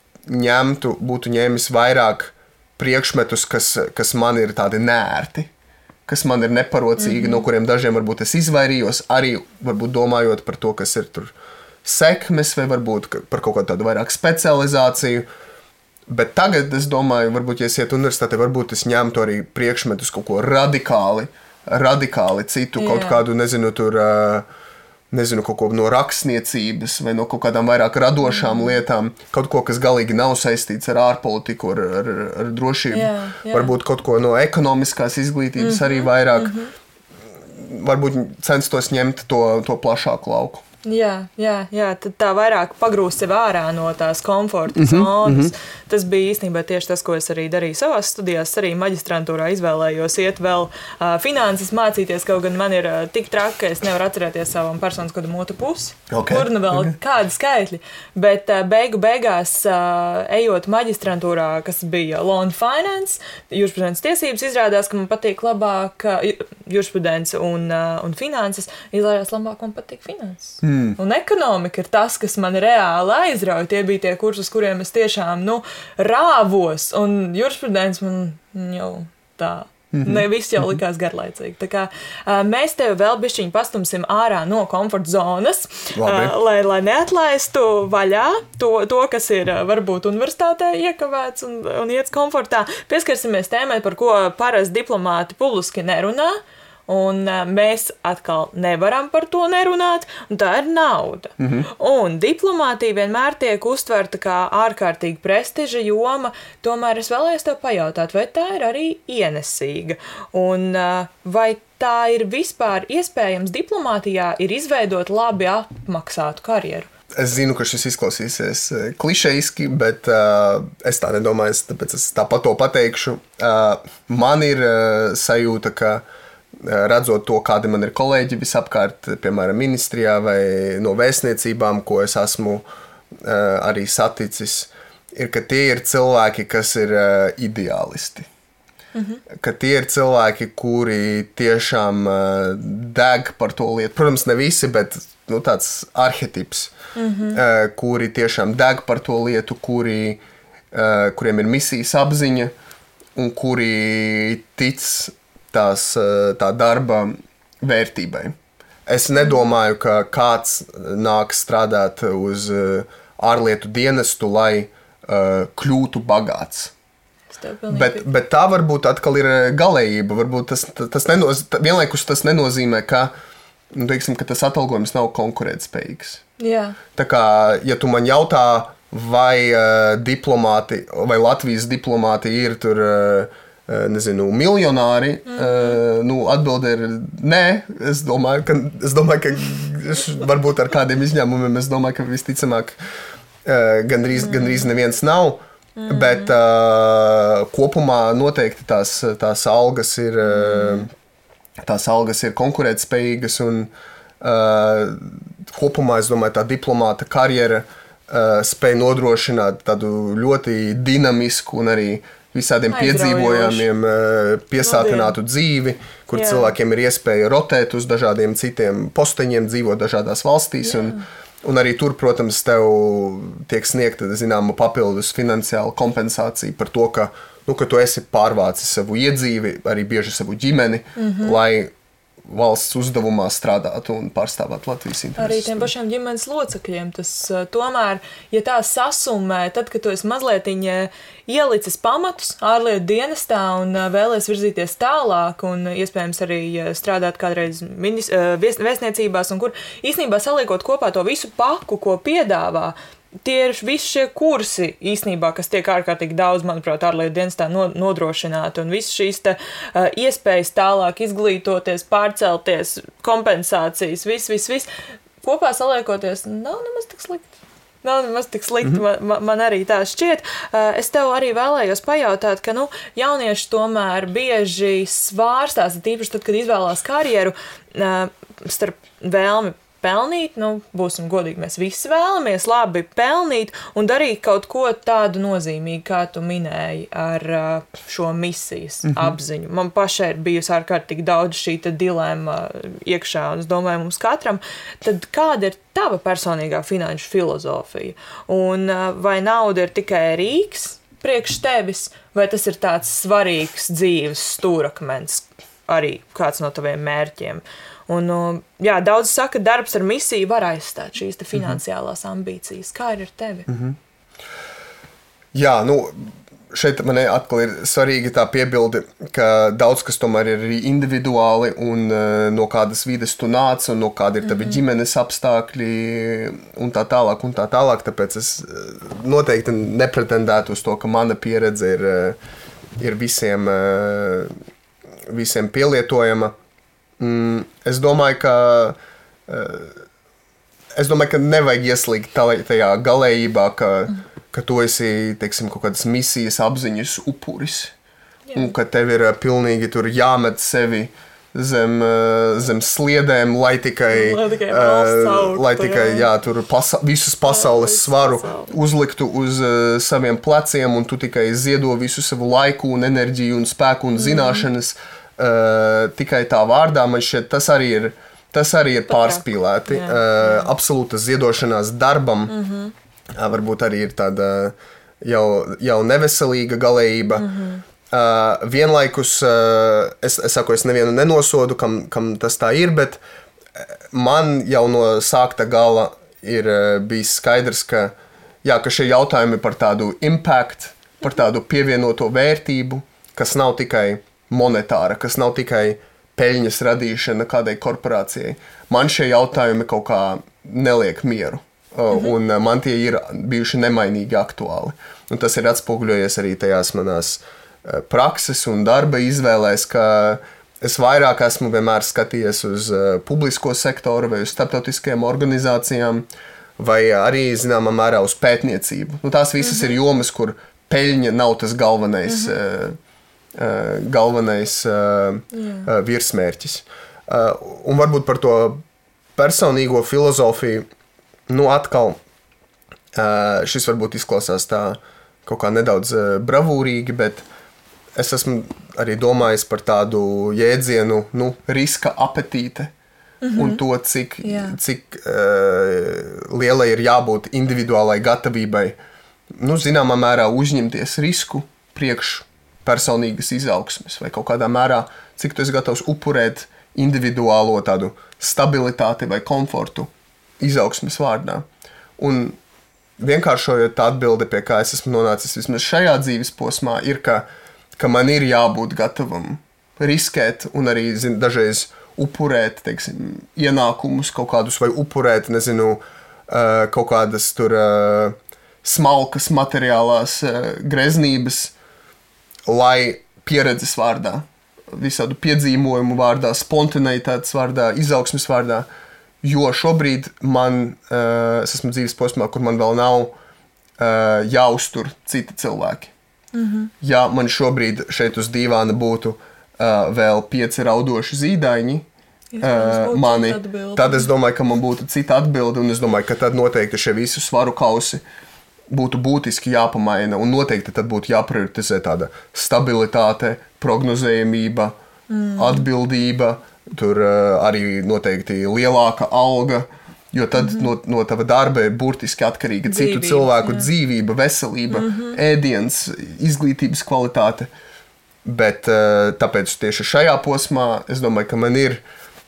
ņemtu, būtu ņēmis vairāk priekšmetus, kas, kas man ir tādi nērti, kas man ir neparocīgi, mm-hmm. no kuriem dažiem varbūt es izvairījos, arī varbūt domājot par to, kas ir tur sekmes vai varbūt par kaut kādu tādu vairāk specializāciju. Bet tagad es domāju, varbūt, ja es iet universitātē, varbūt es ņemtu arī priekšmetus kaut ko radikāli, radikāli citu, kaut Jā. kādu, nezinu, tur, nezinu, kaut ko no rakstniecības vai no kaut kādām vairāk radošām mm. lietām, kaut ko, kas galīgi nav saistīts ar ārpolitiku, ar, ar, ar drošību. Jā, jā. Varbūt kaut ko no ekonomiskās izglītības mm-hmm, arī vairāk. Mm-hmm. Varbūt censtos ņemt to, to plašāku lauku. Jā, jā, jā, tad tā vairāk pagrūst sev ārā no tās komforta mm-hmm, zonas. Mm-hmm. Tas bija īstenībā tieši tas, ko es arī darīju savās studijās. Arī maģistrantūrā izvēlējos iet vēl uh, finanses mācīties, kaut gan man ir uh, tik traki, ka es nevaru atcerēties savam personas kādu otru pusi. Okay. Kur nu vēl okay. kādi skaitļi. Bet uh, beigu beigās, uh, ejot maģistrantūrā, kas bija Law and Finance, jurisprudents tiesības, izrādās, ka man patīk labāk uh, jurisprudents un, uh, un finanses, izrādās labāk man patīk finanses. Hmm. Un ekonomika ir tas, kas man reāli aizrauja. Tie bija tie kursi, uz kuriem es tiešām, nu, rāvos, un jurisprudents man jau tā, mm-hmm. ne viss jau likās garlaicīgi. Tā kā uh, mēs tevi vēl bišķiņi pastumsim ārā no komforta zonas, uh, lai, lai neatlaistu vaļā to, to kas ir uh, varbūt universitātē iekavēts un, un iets komfortā. Pieskarsimies tēmai, par ko parasti diplomāti publiski nerunā. Un uh, mēs atkal nevaram par to nerunāt, un tā ir nauda. Mm-hmm. Un diplomātija vienmēr tiek uztverta kā ārkārtīgi prestiža joma, tomēr es vēlējos tev pajautāt, vai tā ir arī ienesīga, un uh, vai tā ir vispār iespējams diplomātijā ir izveidot labi apmaksātu karjeru? Es zinu, ka šis izklausīsies klišejiski, bet uh, es tā nedomāju, tāpēc es tāpat to pateikšu. Uh, man ir uh, sajūta, ka redzot to, kādi man ir kolēģi visapkārt, piemēram, ministrijā vai no vēstniecībām, ko es esmu uh, arī saticis, ir, ka tie ir cilvēki, kas ir uh, ideālisti. Mm-hmm. Ka tie ir cilvēki, kuri tiešām uh, deg par to lietu. Protams, ne visi, bet nu, tāds arhetips, mm-hmm. uh, kuri tiešām deg par to lietu, kuri, uh, kuriem ir misijas apziņa un kuri tic tās, tā darba vērtībai. Es nedomāju, ka kāds nāk strādāt uz ārlietu dienestu, lai uh, kļūtu bagāts. Bet, bet tā varbūt atkal ir galējība. Varbūt tas, tas nenoz, vienlaikus tas nenozīmē, ka, nu, teiksim, ka tas atalgojums nav konkurētspējīgs. Jā. Tā kā, ja tu man jautā, vai uh, diplomāti, vai Latvijas diplomāti ir tur uh, nezinu, miljonāri, mm-hmm. uh, nu, atbilde ir nē. Es domāju, ka, es domāju, ka varbūt ar kādiem izņēmumiem, es domāju, ka visticamāk uh, gandrīz, mm-hmm. gandrīz neviens nav, mm-hmm. bet uh, kopumā noteikti tās, tās algas ir, uh, tās algas ir konkurētspējīgas un uh, kopumā, es domāju, tā diplomāta karjera uh, spēj nodrošināt tādu ļoti dinamisku un arī visādiem piedzīvojumiem piesātinātu dzīvi, kur Jā. cilvēkiem ir iespēja rotēt uz dažādiem citiem posteņiem, dzīvot dažādās valstīs. Un, un arī tur, protams, tev tiek sniegta zināma papildus finansiāla kompensācija par to, ka, nu, ka tu esi pārvācis savu iedzīvi, arī bieži savu ģimeni, mm-hmm. lai, valsts uzdevumā strādātu un pārstāvētu Latvijas intereses. Arī tiem pašiem ģimenes locekļiem tas tomēr, ja tā sasumē, tad, kad tu esi mazliet ielicis pamatus ārlietu dienestā un vēlies virzīties tālāk un iespējams arī strādāt kādreiz minis, vēstniecībās un kur īstenībā saliekot kopā to visu paku, ko piedāvā, tie ir visi šie kursi īstenībā, kas tiek ārkārtīgi daudz, manuprāt, ārlietu dienestā nodrošināti, un visas šīs te, uh, iespējas tālāk izglītoties, pārcelties, kompensācijas, viss, viss, viss, kopā saliekoties, nav nemaz tik slikti. Nav nemaz tik slikti, mm-hmm. man, man arī tā šķiet. Uh, es tev arī vēlējos pajautāt, ka, nu, jaunieši tomēr bieži svārstās, tīpaši tad, kad izvēlās karjeru, uh, starp vēlmi pelnīt, nu, būsim godīgi, mēs visi vēlamies labi pelnīt un darīt kaut ko tādu nozīmīgu, kā tu minēji ar uh, šo misijas mm-hmm. apziņu. Man pašai ir bijusi ārkārtīgi daudz šī dilemma iekšā, un es domāju, mums katram, tad kāda ir tava personīgā finanšu filozofija? Un uh, vai nauda ir tikai rīks priekš tevis, vai tas ir tāds svarīgs dzīves stūrakmens, arī kāds no taviem mērķiem? Un, jā, daudz saka, darbs ar misiju var aizstāt šīs te finansiālās ambīcijas. Kā ir ar tevi? Mm-hmm. Jā, nu, šeit man atkal ir svarīgi tā piebildi, ka daudz kas tomēr ir arī individuāli un no kādas vides tu nāc un no kāda ir tavi mm-hmm. ģimenes apstākļi un tā tālāk un tā tālāk. Tāpēc es noteikti nepretendētu uz to, ka mana pieredze ir, ir visiem, visiem pielietojama. Mm, es domāju, ka es domāju, ka nevajag ieslīgt tajā galējībā, ka, ka tu esi, teiksim, kaut kādas misijas apziņas upuris. Jā. Un ka tev ir pilnīgi tur jāmet sevi zem, zem sliedēm, lai tikai, lai tikai, uh, lai tikai jā. Jā, tur pasa- visus pasaules jā, svaru pasauli. Uzliktu uz uh, saviem pleciem un tu tikai ziedo visu savu laiku un enerģiju un spēku un zināšanas. Mm. Uh, tikai tā vārdā, man šķiet, tas arī ir, tas arī ir pārspīlēti. Jā, jā. Uh, absolūta ziedošanās darbam mm-hmm. uh, varbūt arī ir tāda jau, jau neveselīga galējība. Mm-hmm. Uh, vienlaikus, uh, es, es saku, es nevienu nenosodu, kam, kam tas tā ir, bet man jau no sākta gala ir uh, bijis skaidrs, ka, jā, ka šie jautājumi par tādu impact, par tādu pievienoto vērtību, kas nav tikai monetāra, kas nav tikai peļņas radīšana kādai korporācijai. Man šie jautājumi kaut kā neliek mieru, mm-hmm. un man tie ir bijuši nemainīgi aktuāli. Un tas ir atspoguļojies arī tajās manās prakses un darba izvēlēs, ka es vairāk esmu vienmēr skatījies uz publisko sektoru vai uz starptautiskajām organizācijām, vai arī, zināmā mērā, uz pētniecību. Nu, tās visas mm-hmm. ir jomas, kur peļņa nav tas galvenais mm-hmm. Uh, galvenais uh, uh, virsmērķis. Uh, un varbūt par to personīgo filozofiju, nu atkal, uh, šis varbūt izklausās tā kaut kā nedaudz uh, bravūrīgi, bet es esmu arī domājis par tādu jēdzienu, nu, riska apetīte mm-hmm. un to, cik, yeah. cik uh, lielai ir jābūt individuālai gatavībai, nu, zināmā mērā uzņemties risku priekš personīgas izaugsmes, vai kaut kādā mērā, cik tu esi gatavs upurēt individuālo tādu stabilitāti vai komfortu izaugsmes vārdā. Un vienkāršojot tā atbilde, pie kā es esmu nonācis vismaz šajā dzīves posmā, ir, ka, ka man ir jābūt gatavam riskēt un arī, zin, dažreiz upurēt, teiksim, ienākumus kaut kādus, vai upurēt, nezinu, kaut kādas tur smalkas materiālās greznības, lai pieredzes vārdā, visādu piedzīvojumu vārdā, spontaneitātes vārdā, izaugsmes vārdā, jo šobrīd man, uh, es esmu dzīves posmā, kur man vēl nav uh, jāuztur citi cilvēki. Mm-hmm. Ja man šobrīd šeit uz dīvāna būtu uh, vēl pieci raudoši zīdaiņi, uh, mani, tad es domāju, ka man būtu cita atbilde, un es domāju, ka tad noteikti šie visi svaru kausi būtu būtiski jāpamaina, un noteikti tad būtu jāprioritizē tāda stabilitāte, prognozējamība, mm. atbildība, tur uh, arī noteikti lielāka alga, jo tad mm-hmm. no, no tava darba ir burtiski atkarīga Dzīvības, citu cilvēku jā. Dzīvība, veselība, mm-hmm. ēdiens, izglītības kvalitāte. Bet uh, tāpēc tieši šajā posmā es domāju, ka man ir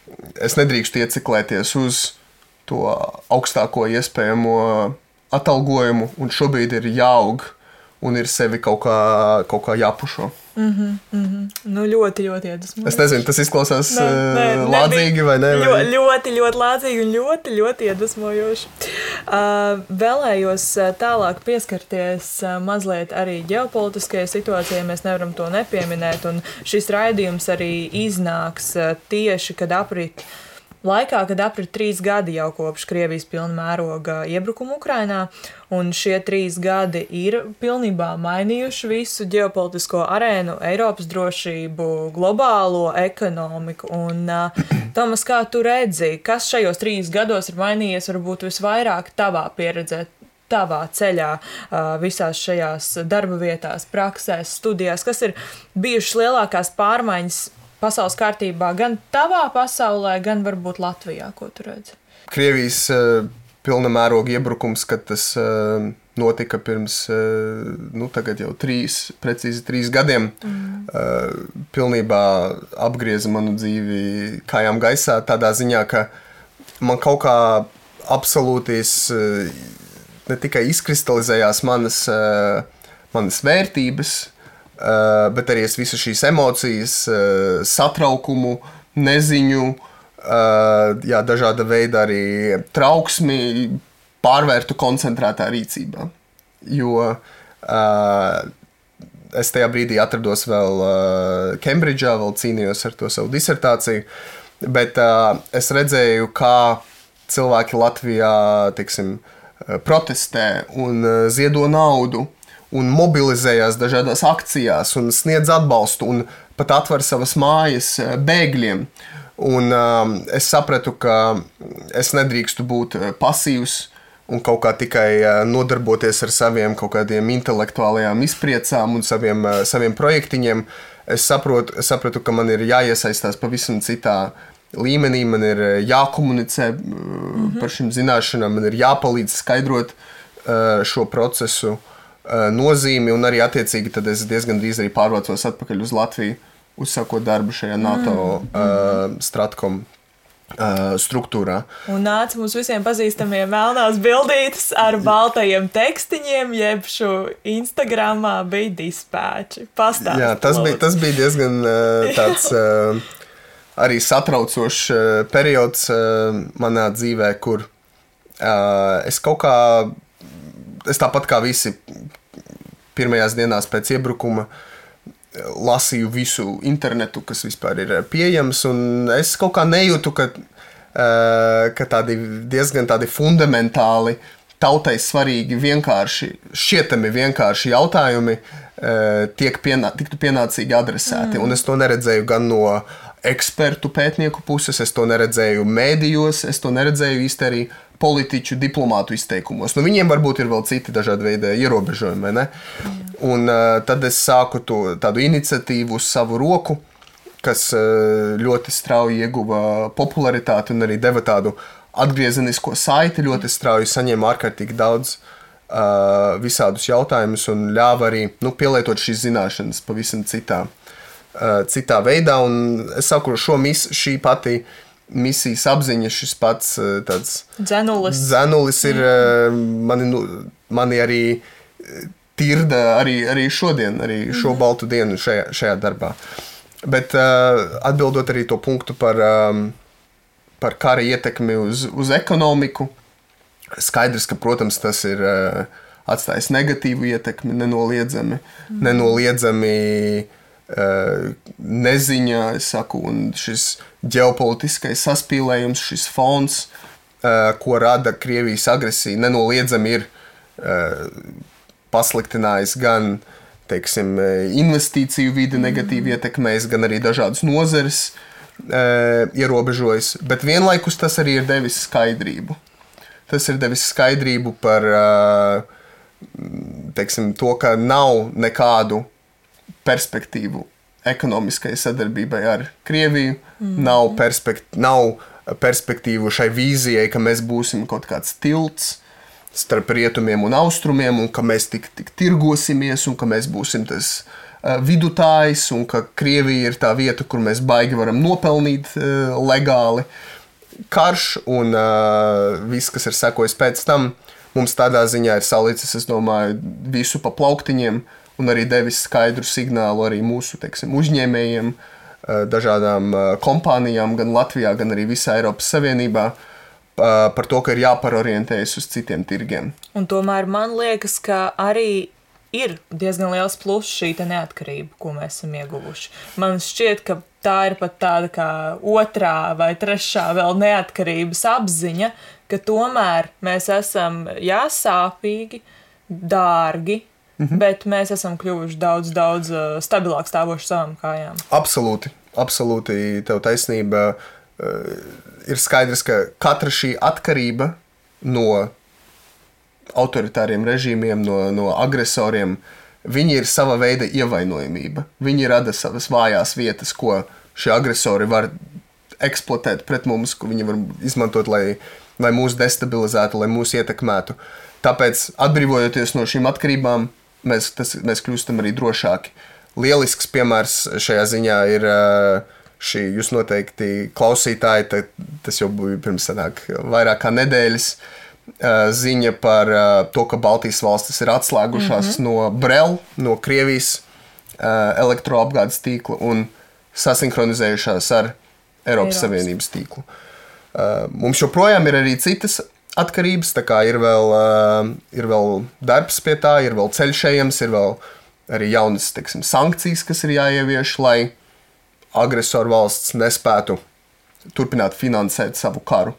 es nedrīkstu ieciklēties uz to augstāko iespējamo atalgojumu, un šobrīd ir jāaug un ir sevi kaut kā, kaut kā jāpušo. Mm-hmm, mm-hmm. Nu, ļoti, ļoti iedvesmojoši. Es nezinu, tas izklausās ne, ne, lādzīgi vai ne? Vai? Ļoti, ļoti lādzīgi un ļoti, ļoti iedvesmojoši. Uh, vēlējos tālāk pieskarties uh, mazliet arī ģeopolitiskajai situācijai, mēs nevaram to nepieminēt, un šis raidījums arī iznāks uh, tieši, kad aprit Laikā, kad aprit trīs gadi jau kopš Krievijas pilna mēroga iebrukuma Ukrainā, un šie trīs gadi ir pilnībā mainījuši visu ģeopolitisko arēnu, Eiropas drošību, globālo ekonomiku. Un, uh, Tomas, kā tu redzi, kas šajos trīs gados ir mainījies varbūt visvairāk tavā pieredzē, tavā ceļā, uh, visās šajās darba vietās, praksēs, studijās, kas ir bijušas lielākās pārmaiņas pasaules kārtībā gan tavā pasaulē, gan varbūt Latvijā, ko tu redzi? Krievijas uh, pilna mēroga iebrukums, kad tas uh, notika pirms, uh, nu tagad jau trīs, precīzi trīs gadiem, mm. uh, pilnībā apgrieza manu dzīvi kājām gaisā, tādā ziņā, ka man kaut kā absolūtīs uh, ne tikai izkristalizējās manas, uh, manas vērtības, Uh, bet arī es visu šīs emocijas, uh, satraukumu, neziņu, uh, jā, dažāda veida arī trauksmi pārvērtu koncentrētā rīcībā. Jo uh, es tajā brīdī atrados vēl Kembridžā, uh, vēl cīnījos ar to savu disertāciju, bet uh, es redzēju, kā cilvēki Latvijā, teiksim, protestē un uh, ziedo naudu, un mobilizējās dažādās akcijās, un sniedz atbalstu, un pat atver savas mājas bēgļiem. Un um, es sapratu, ka es nedrīkstu būt pasīvs un kaut kā tikai nodarboties ar saviem kaut kādiem intelektuālajām izpriecām un saviem, saviem projektiņiem. Es saprotu, es sapratu, ka man ir jāiesaistās pavisam citā līmenī, man ir jākomunicē mm-hmm. par šīm zināšanām, man ir jāpalīdz skaidrot uh, šo procesu nozīmi, un arī attiecīgi tad es diezgan drīz arī pārvācos atpakaļ uz Latviju, uzsākot darbu šajā NATO mm. uh, Stratkom uh, struktūrā. Un nāca mums visiem pazīstamie melnās bildītes ar baltajiem tekstiņiem, jeb šo Instagramā bija dispēči. Pastāst. Jā, tas bija, tas bija diezgan uh, tāds uh, arī satraucošs uh, periods uh, manā dzīvē, kur uh, es kaut kā Es tāpat kā visi pirmajās dienās pēc iebrukuma lasīju visu internetu, kas vispār ir pieejams, un es kaut kā nejūtu, ka, ka tādi diezgan tādi fundamentāli tautai svarīgi vienkārši, šķietami vienkārši jautājumi tiek pienā, tiktu pienācīgi adresēti, mm. un es to neredzēju gan no ekspertu pētnieku puses, es to neredzēju mēdījos, es to neredzēju īsti arī politiķu, diplomātu izteikumos. Nu, viņiem varbūt ir vēl citi dažādi veidi ierobežojumi, vai ne? Mm. Un uh, tad es sāku to, tādu iniciatīvu uz savu roku, kas uh, ļoti strauji ieguva popularitāti un arī deva tādu atgriezenisko saiti, ļoti strauji saņēma ārkārtīgi daudz uh, visādus jautājumus un ļāva arī nu, pielietot šīs zināšanas pavisam citā, uh, citā veidā. Un es saku, šo mis, šī pati misijas apziņa, šis pats tāds dzenulis, dzenulis ir mani, nu, mani arī tirda arī, arī šodien, arī šo mm-hmm. baltu dienu šajā, šajā darbā. Bet atbildot arī to punktu par, par kara ietekmi uz, uz ekonomiku, skaidrs, ka, protams, tas ir atstājis negatīvu ietekmi, nenoliedzami, mm-hmm. nenoliedzami neziņa, es saku, un šis ģeopolitiskais saspīlējums, šis fons, ko rada Krievijas agresija, nenoliedzami ir pasliktinājis gan, teiksim, investīciju vidi negatīvi ietekmējis, gan arī dažādas nozeres ierobežojis, bet vienlaikus tas arī ir devis skaidrību. Tas ir devis skaidrību par, teiksim, to, ka nav nekādu perspektīvu ekonomiskai sadarbībai ar Krieviju, mm. nav, perspekt, nav perspektīvu šai vīzijai, ka mēs būsim kaut kāds tilts starp rietumiem un austrumiem, un ka mēs tik, tik tirgosimies, un ka mēs būsim tas vidutājs un ka Krievija ir tā vieta, kur mēs baigi varam nopelnīt uh, legāli. Karš un uh, viss, kas ir sekojis pēc tam, mums tādā ziņā ir salicis, es domāju, visu pa plauktiņiem un arī devis skaidru signālu arī mūsu, teiksim, uzņēmējiem, uh, dažādām uh, kompānijām, gan Latvijā, gan arī visā Eiropas Savienībā, uh, par to, ka ir jāparorientējas uz citiem tirgiem. Un tomēr man liekas, ka arī ir diezgan liels pluss šī neatkarība, ko mēs esam ieguvuši. Man šķiet, ka tā ir pat tāda kā otrā vai trešā vēl neatkarības apziņa, ka tomēr mēs esam jāsāpīgi, dārgi, mhm. bet mēs esam kļuvuši daudz, daudz stabilāk stāvoši savām kājām. Absolūti, absolūti tev taisnība. Ir skaidrs, ka katra šī atkarība no autoritāriem režīmiem, no, no agresoriem, viņi ir sava veida ievainojamība. Viņi rada savas vājās vietas, ko šie agresori var eksploatēt pret mums, ko viņi var izmantot, lai, lai mūs destabilizētu, lai mūs ietekmētu. Tāpēc, atbrīvojoties no šīm atkarībām, mēs, tas, mēs kļūstam arī drošāki. Lielisks piemērs šajā ziņā ir šī, jūs noteikti klausītāji, tas jau bija pirms sanāk vairāk kā nedēļas, ziņa par to, ka Baltijas valstis ir atslēgušās mm-hmm. no Brel, no Krievijas elektroapgādes tīkla un sasinhronizējušās ar Eiropas Eiropas. Savienības tīklu. Mums joprojām ir arī citas atkarības, tā kā ir vēl, ir vēl darbs pie tā, ir vēl ceļš ejams, ir vēl arī jaunas, teiksim, sankcijas, kas ir jāievieš, lai agresoru valsts nespētu turpināt finansēt savu karu.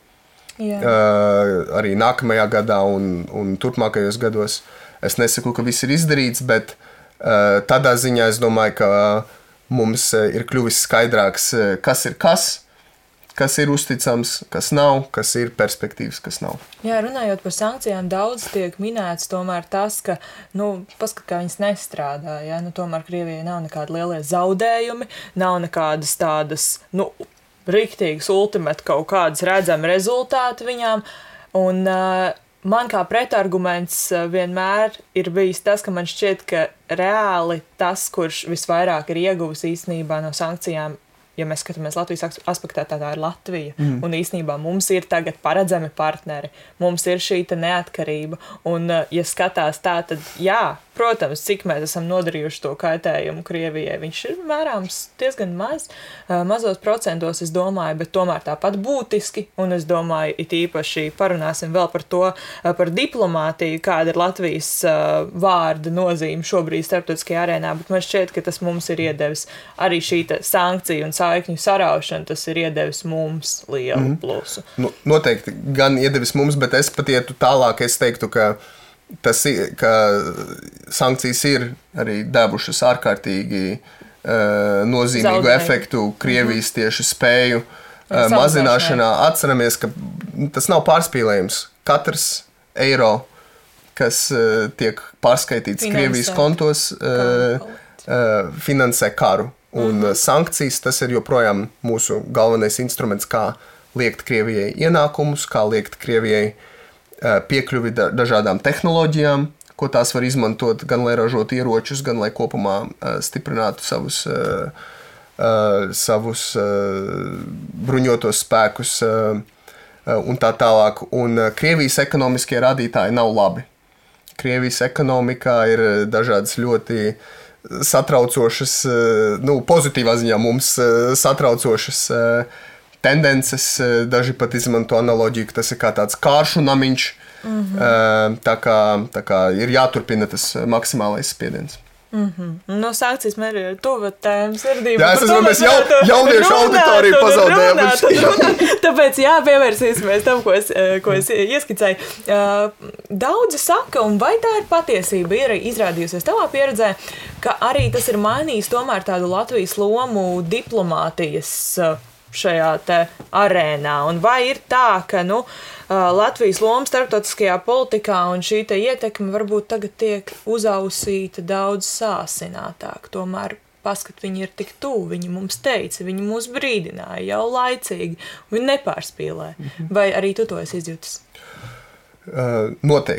Uh, arī nākamajā gadā un, un turpmākajos gados. Es nesaku, ka viss ir izdarīts, bet uh, tādā ziņā es domāju, ka mums ir kļuvis skaidrāks, kas ir kas, kas ir uzticams, kas nav, kas ir perspektīvas, kas nav. Jā, runājot par sankcijām, daudz tiek minēts tomēr tas, ka, nu, paskat, kā viņas nestrādā, ja? Nu, tomēr Krievijai nav nekādi lielie zaudējumi, nav nekādas tādas, nu, riktīgas ultimate kaut kādas redzami rezultāti viņām, un uh, man kā pretarguments uh, vienmēr ir bijis tas, ka man šķiet, ka reāli tas, kurš visvairāk ir ieguvis īstenībā no sankcijām, ja mēs skatāmies Latvijas aspektā, tā, tā ir Latvija, mm. un īstenībā mums ir tagad paredzami partneri, mums ir šī neatkarība, un uh, ja skatās tā, tad jā, protams, cik mēs esam nodarījuši to kaitējumu Krievijai, viņš ir mērāms diezgan maz, uh, mazos procentos, es domāju, bet tomēr tāpat būtiski, un es domāju, it īpaši parunāsim vēl par to, uh, par diplomātiju, kāda ir Latvijas uh, vārda nozīme šobrīd starptautiskajā arēnā, bet man šķiet, ka tas mums ir iedevis arī šī sankcija un saikņu saraušana, tas ir iedevis mums lielu mm. plusu. Nu, noteikti gan iedevis mums, bet es pat ietu tālāk, es teiktu, ka tas ir, ka sankcijas ir arī devušas ārkārtīgi uh, nozīmīgu Zaudēju. efektu Krievijas mm-hmm. tieši spēju uh, mazināšanā. Atceramies, ka tas nav pārspīlējums. Katrs eiro, kas uh, tiek pārskaitīts finansē. Krievijas kontos, uh, uh, finansē karu. Un mm-hmm. sankcijas, tas ir joprojām mūsu galvenais instruments, kā liekt Krievijai ienākumus, kā liekt Krievijai piekļuvi dažādām tehnoloģijām, ko tās var izmantot gan lai ražotu ieročus, gan lai kopumā stiprinātu savus, savus bruņotos spēkus un tā tālāk. Un Krievijas ekonomiskie rādītāji nav labi. Krievijas ekonomikā ir dažādas ļoti satraucošas, nu, pozitīvā ziņā mums satraucošas tendences, daži pat izmanto analoģiju, ka tas ir kā tāds kāršu namiņš, mm-hmm. tā, kā, tā kā ir jāturpina tas maksimālais spiediens. Mm-hmm. No sankcijas man ir tuva tēma sirdība. Jā, es esmu, mēs jau, jauniešu auditoriju pazaudējam. Tāpēc jā, pievērsīsimies tam, ko es, ko es ieskicēju. Daudzi saka, un vai tā ir patiesība, ir izrādījusies tavā pieredzē, ka arī tas ir mainījis tomēr tādu Latvijas lomu diplomātijas šajā te arēnā, un vai ir tā, ka, nu, Latvijas loma starptautiskajā politikā un šī te ietekme varbūt tagad tiek uzausīta daudz sāsinātāk, tomēr paskat, viņi ir tik tuvu, viņi mums teica, viņi mūs brīdināja jau laicīgi, viņi nepārspīlē. Mhm. Vai arī tu to esi izjūtis? Uh, noteikti.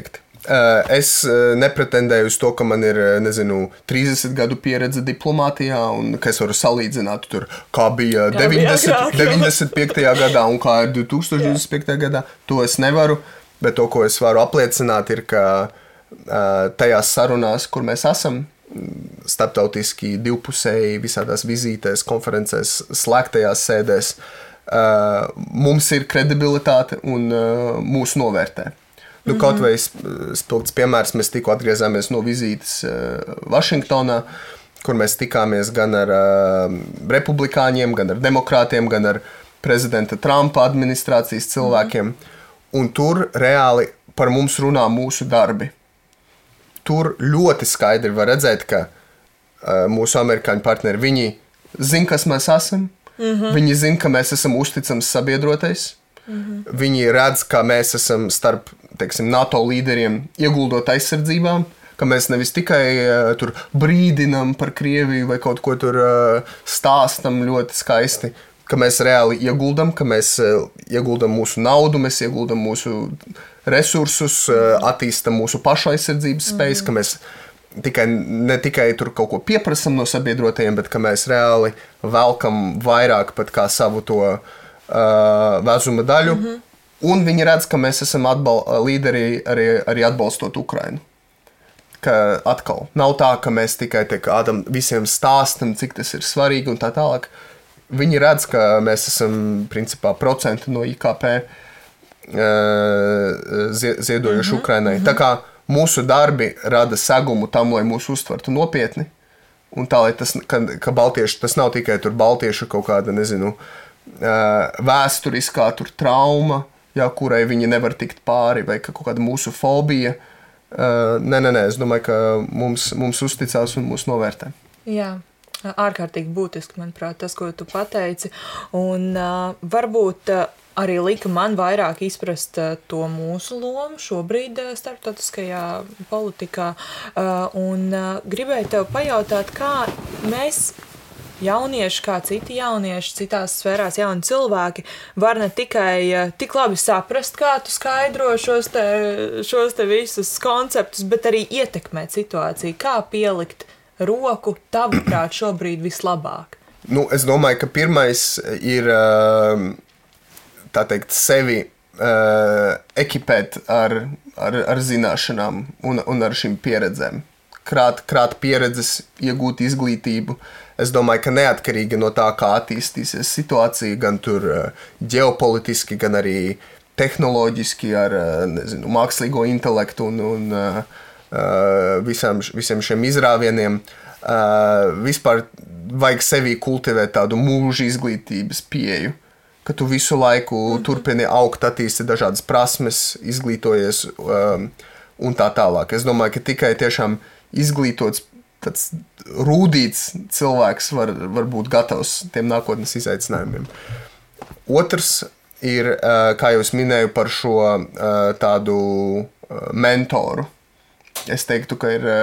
Es nepretendēju uz to, ka man ir, nezinu, trīsdesmit gadu pieredze diplomātijā un ka es varu salīdzināt tur, kā bija deviņdesmit, deviņdesmit piektajā gadā un kā ir divi tūkstoši divdesmit piektajā gadā. To es nevaru, bet to, ko es varu apliecināt, ir, ka tajās sarunās, kur mēs esam, starptautiski, divpusēji, visādās vizītēs, konferencēs, slēgtajās sēdēs, mums ir kredibilitāte un mūs novērtē. Nu, kaut vai spilgts piemērs, mēs tikko atgriezāmies no vizītes Vašingtonā, kur mēs tikāmies gan ar republikāņiem, gan ar demokrātiem, gan ar prezidenta Trumpa administrācijas cilvēkiem. Un tur reāli par mums runā mūsu darbi. Tur ļoti skaidri var redzēt, ka mūsu amerikāņu partneri, viņi zina, kas mēs esam, mm-hmm. viņi zina, ka mēs esam uzticams sabiedrotais, mm-hmm. viņi redz, ka mēs esam starp teiksim, NATO līderiem ieguldot aizsardzībām, ka mēs nevis tikai uh, tur brīdinam par Krieviju vai kaut ko tur uh, stāstam ļoti skaisti, ka mēs reāli ieguldam, ka mēs uh, ieguldam mūsu naudu, mēs ieguldam mūsu resursus, uh, attīstam mūsu pašu aizsardzības spējas, mm. ka mēs tikai, ne tikai tur kaut ko pieprasam no sabiedrotajiem, bet ka mēs reāli velkam vairāk pat kā savu to uh, vezuma daļu. Mm-hmm. Un viņi redz, ka mēs esam atbal- līderi arī, arī atbalstot Ukrainu. Ka atkal nav tā, ka mēs tikai te kādam visiem stāstam, cik tas ir svarīgi un tā tālāk. Viņi redz, ka mēs esam principā procentu no I K P ziedojuši mm-hmm. Ukrainai. Tā kā mūsu darbi rada segumu tam, lai mūs uztvertu nopietni. Un tā, lai tas, ka, ka baltieši, tas nav tikai tur baltiešu kaut kāda, nezinu, vēsturiskā tur trauma, jā, kurai viņi nevar tikt pāri, vai ka kaut kāda mūsu fobija. Uh, nē, nē, nē, es domāju, ka mums, mums uzticās un mūs novērtē. Jā, ārkārtīgi būtiski, manuprāt, tas, ko tu pateici. Un uh, varbūt uh, arī lika man vairāk izprast uh, to mūsu lomu šobrīd uh, starptautiskajā politikā. Uh, un uh, gribēju tev pajautāt, kā mēs jaunieši, kā citi jaunieši, citās sfērās jauni cilvēki, var ne tikai tik labi saprast, kā tu skaidro šos te, šos te visus konceptus, bet arī ietekmēt situāciju, kā pielikt roku tavuprāt šobrīd vislabāk. Nu, es domāju, ka pirmais ir, tā teikt, sevi ekipēt ar, ar, ar zināšanām un, un ar šīm pieredzēm. Krāt, krāt pieredzes, iegūt izglītību. Es domāju, ka neatkarīgi no tā, kā attīstīsies situācija, gan tur ģeopolitiski, gan arī tehnoloģiski ar, nezinu, mākslīgo intelektu un, un visām, visiem šiem izrāvieniem. Vispār vajag sevī kultivēt tādu mūža izglītības pieeju, ka tu visu laiku mm-hmm. turpini augt, attīsti dažādas prasmes, izglītojies un tā tālāk. Es domāju, ka tikai tiešām izglītots tāds rūdīts cilvēks var, var būt gatavs tiem nākotnes izaicinājumiem. Otrs ir, kā jau es minēju, par šo tādu mentoru. Es teiktu, ka ir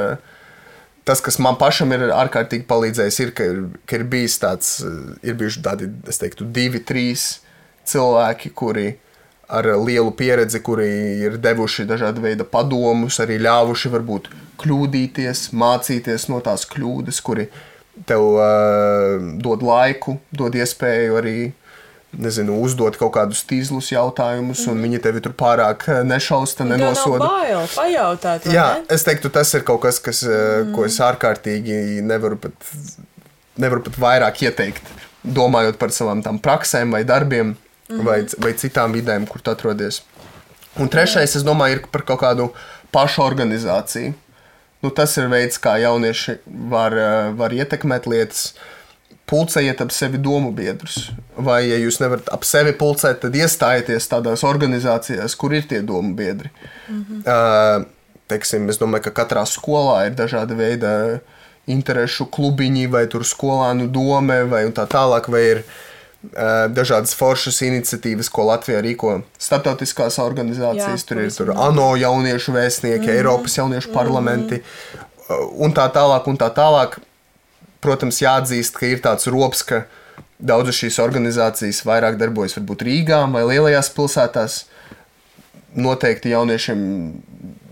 tas, kas man pašam ir ārkārtīgi palīdzējis, ir, ka ir, ka ir bijis tāds, ir bijuši tādi, es teiktu, divi, trīs cilvēki, kuri ar lielu pieredzi, kuri ir devuši dažāda veida padomus, arī ļāvuši varbūt kļūdīties, mācīties no tās kļūdas, kuri tev uh, dod laiku, dod iespēju arī, nezinu, uzdot kaut kādus tīzlus jautājumus, mm. un viņi tevi tur pārāk nešausta, nenosoda. Tā nav bail pajautāt, vai Jā, ne? Es teiktu, tas ir kaut kas, kas mm. ko es ārkārtīgi nevaru pat, nevaru pat vairāk ieteikt, domājot par savām tām praksēm vai darbiem, mm-hmm. vai, vai citām vidēm, kur tu atrodies. Un trešais, es domāju, ir par kaut kādu pašu organizāciju. Nu, tas ir veids, kā jaunieši var, var ietekmēt lietas. Pulcējiet ap sevi domu biedrus. Vai, ja jūs nevarat ap sevi pulcēt, tad iestājieties tādās organizācijās, kur ir tie domu biedri. Mm-hmm. Uh, teiksim, es domāju, ka katrā skolā ir dažāda veida interešu klubiņi, vai tur skolānu dome, vai un tā tālāk, vai ir dažādas foršas iniciatīvas, ko Latvijā rīko starptautiskās organizācijas, Jā, tur ir tur ANO jauniešu vēstnieki, mm-hmm. Eiropas jauniešu parlamenti, mm-hmm. un tā tālāk, un tā tālāk. Protams, jāatzīst, ka ir tāds rops, ka daudzas šīs organizācijas vairāk darbojas varbūt Rīgā vai lielajās pilsētās. Noteikti jauniešiem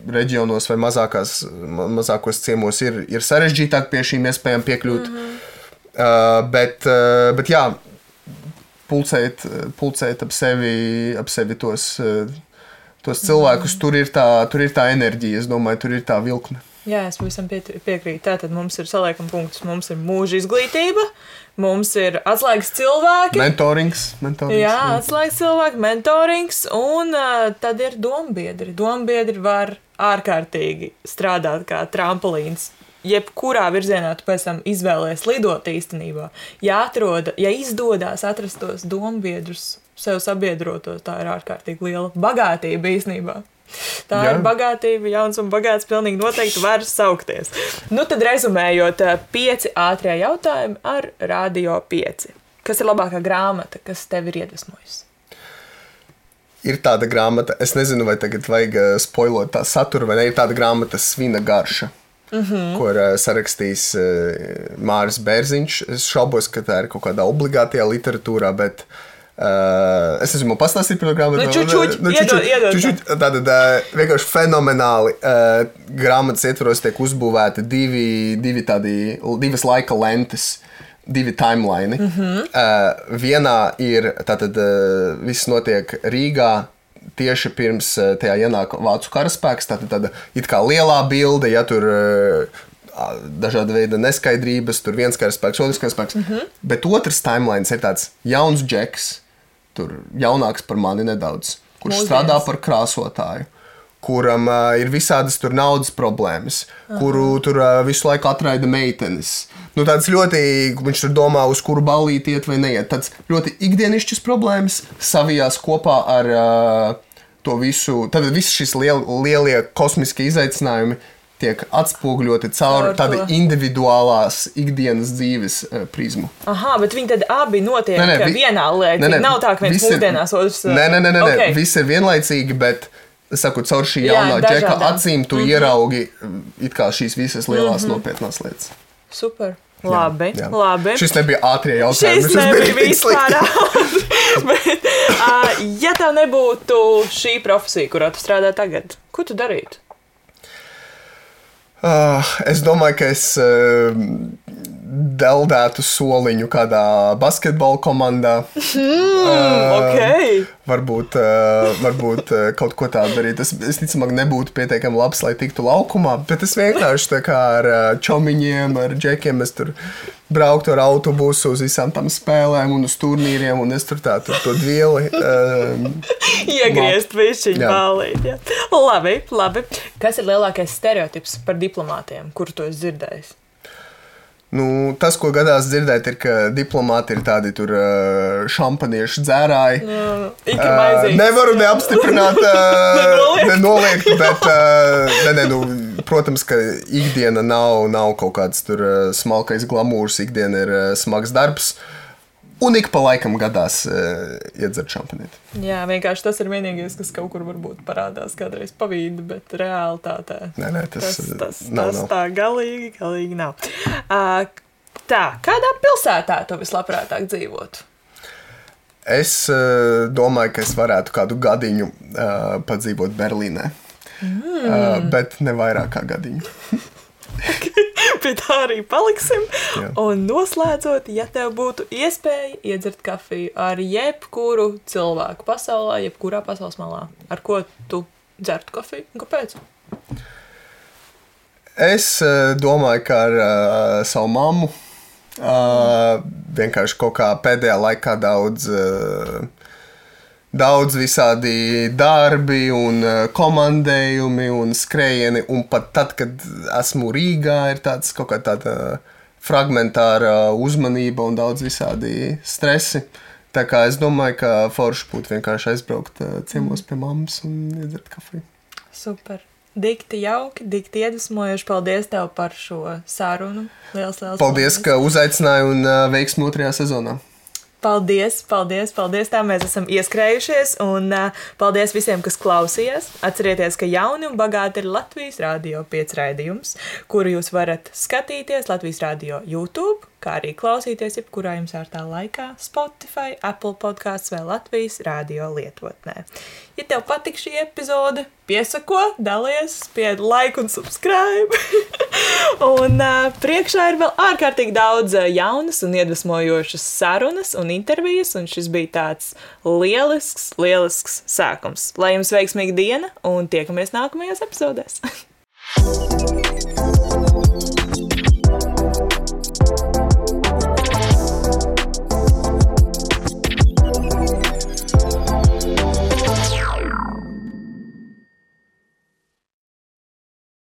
reģionos vai mazākās, mazākos ciemos ir, ir sarežģītāk pie šīm iespējām piekļūt. Mm-hmm. Uh, bet, uh, bet jā, pulcēt, pulcēt ap sevi, ap sevi tos, tos cilvēkus, mm-hmm. tur, ir tā, tur ir tā enerģija, es domāju, tur ir tā vilkme. Jā, es visam piekrītu. Tātad mums ir saliekam punktus, mums ir mūža izglītība, mums ir atslēgas cilvēki. Mentorings. mentorings jā, jā, atslēgas cilvēki, mentorings, un uh, tad ir dombiedri. Dombiedri var ārkārtīgi strādāt kā trampolīns. Jebkurā virzienā tu pēc tam izvēlies lidot īstenībā. Ja atroda, ja izdodās atrast tos dombiedrus, sev sabiedrotos, tā ir ārkārtīgi liela bagātība īstenībā. Tā Jā. ir bagātība, jauns un bagāts, pilnīgi noteikti var saukties. Nu tad rezumējot, pieci ātrie jautājumi ar Radio pieci. Kas ir labākā grāmata, kas tev ir iedvesmojusi? Ir tāda grāmata, es nezinu, vai tagad vajag spoilot tā satura, vai ne, ir tāda grāmata Svina garša. Mm-hmm. Ko ir uh, sarakstījis uh, Māris Bērziņš. Es šaubos, ka tā ir kaut kādā obligātajā literatūrā, bet uh, es nezinu, man pastāstīt par to grāmatu. Nu, čučuķi, nu, iedod, iedod. Čučuķi, tātad uh, vienkārši fenomenāli uh, grāmatas ietvaros tiek uzbūvēti divi, divi tādi, divas laika lentes, divi timeline. Mm-hmm. Uh, vienā ir, tātad uh, viss notiek Rīgā, tieši pirms tajā ienāk vācu karaspēks, tātad tāda it kā lielā bilde, ja tur dažāda veida neskaidrības, tur viens karaspēks, otrs karaspēks, mm-hmm. bet otrs timelines ir tāds jauns džeks, tur jaunāks par mani nedaudz, kurš Mūsdienas. strādā par krāsotāju, kuram uh, ir visādas tur naudas problēmas, Aha. kuru tur uh, visu laiku atraida meitenes. Nu, tāds ļoti, viņš tur domā, uz kuru ballīti iet vai neiet. Tāds ļoti ikdienišķis problēmas savijās kopā ar uh, to visu. Tad visi šis liel, lielie kosmiskie izaicinājumi tiek atspoguļoti caur tādu individuālās ikdienas dzīves uh, prizmu. Aha, bet viņi tad abi notiek ne, ne, vi, vienā lietā. Ne, ne, nav tā, ka viens mūsdienās otrs... Uh, nē, nē, nē, nē, okay. Viss ir vienlaicīgi, bet... Es saku, caur šī jaunā Jā, džeka acīm tu mm-hmm. ieraugi it kā šīs visas lielās mm-hmm. nopietnās lietas. Super. Labi, jā, jā. labi. Šis nebija ātrie jautājumi. Šis nebija vispār ātri. Bet, uh, ja tev nebūtu šī profesija, kurā tu strādā tagad, ko tu darītu? Uh, es domāju, ka es uh, deldētu soliņu kādā basketbola komandā. Mm, uh, okay. Varbūt, uh, varbūt uh, kaut ko tādu darīt. Es, es ticamāk nebūtu pietiekami labs, lai tiktu laukumā, bet es vienkārši tā kā ar uh, čomiņiem, ar džekiem, es tur brauktu ar autobusu uz visām tam spēlēm un uz turnīriem, un es tur tā, tur to dvieli. Uh, Iegriezt višķiņu bālīt, jā. Labi, labi. Kas ir lielākais stereotips par diplomātiem, kuru tu esi dzirdējis? Nu, tas, ko gadās dzirdēt, ir, ka diplomāti ir tādi tur uh, šampaniešu dzērāji. Mm, uh, nevaru neapstiprināt, uh, nenoliegt, bet uh, ne, ne, nu, protams, ka ikdiena nav, nav kaut kāds tur uh, smalkais glamūrs, ikdiena ir uh, smags darbs. Un ik pa laikam gadās uh, iedzert šampanieti. Jā, vienkārši tas ir vienīgais, kas kaut kur varbūt parādās kādreiz pa vīdu, bet realitātē nē, nē, tas, tas, tas, nav, tas nav. tā galīgi, galīgi nav. Uh, tā, kādā pilsētā tu vislabprātāk dzīvotu? Es uh, domāju, ka es varētu kādu gadiņu uh, padzīvot Berlīnē, mm. uh, bet ne vairāk kā gadiņu. Pie tā arī paliksim. Jā. Un noslēdzot, ja tev būtu iespēja iedzert kafiju ar jebkuru cilvēku pasaulē, jebkurā pasaules malā, ar ko tu dzertu kafiju un kāpēc? Es uh, domāju, ka ar uh, savu mammu uh, vienkārši kaut kā pēdējā laikā daudz... Uh, Daudz visādi darbi un komandējumi un skrējieni, un pat tad, kad esmu Rīgā, ir tāds kaut kā tāda fragmentāra uzmanība un daudz visādi stresi. Tā kā es domāju, ka forši būtu vienkārši aizbraukt ciemos pie mammas un iedzert kafiju. Super. Dikti jauki, dikti iedvesmojoši. Paldies tev par šo sarunu. Liels, liels paldies, paldies, ka uzaicināji un veiksmi otrajā sezonā. Paldies, paldies, paldies. Tā mēs esam ieskrējušies. Un uh, paldies visiem, kas klausījās. Atcerieties, ka Jauni un bagāti ir Latvijas Rādio pieci raidījums, kuru jūs varat skatīties Latvijas Rādio YouTube, kā arī klausīties jebkurā jums ērtā laikā Spotify, Apple podcasts vai Latvijas Rādio lietotnē. Ja tev patīk šī epizode, piesako, dalies, spied like un subscribe. un uh, priekšā ir vēl ārkārtīgi daudz uh, jaunas un iedvesmojošas sarunas un intervijas, un šis bija tāds lielisks, lielisks sākums. Lai jums veiksmīga diena un tiekamies nākamajās epizodēs.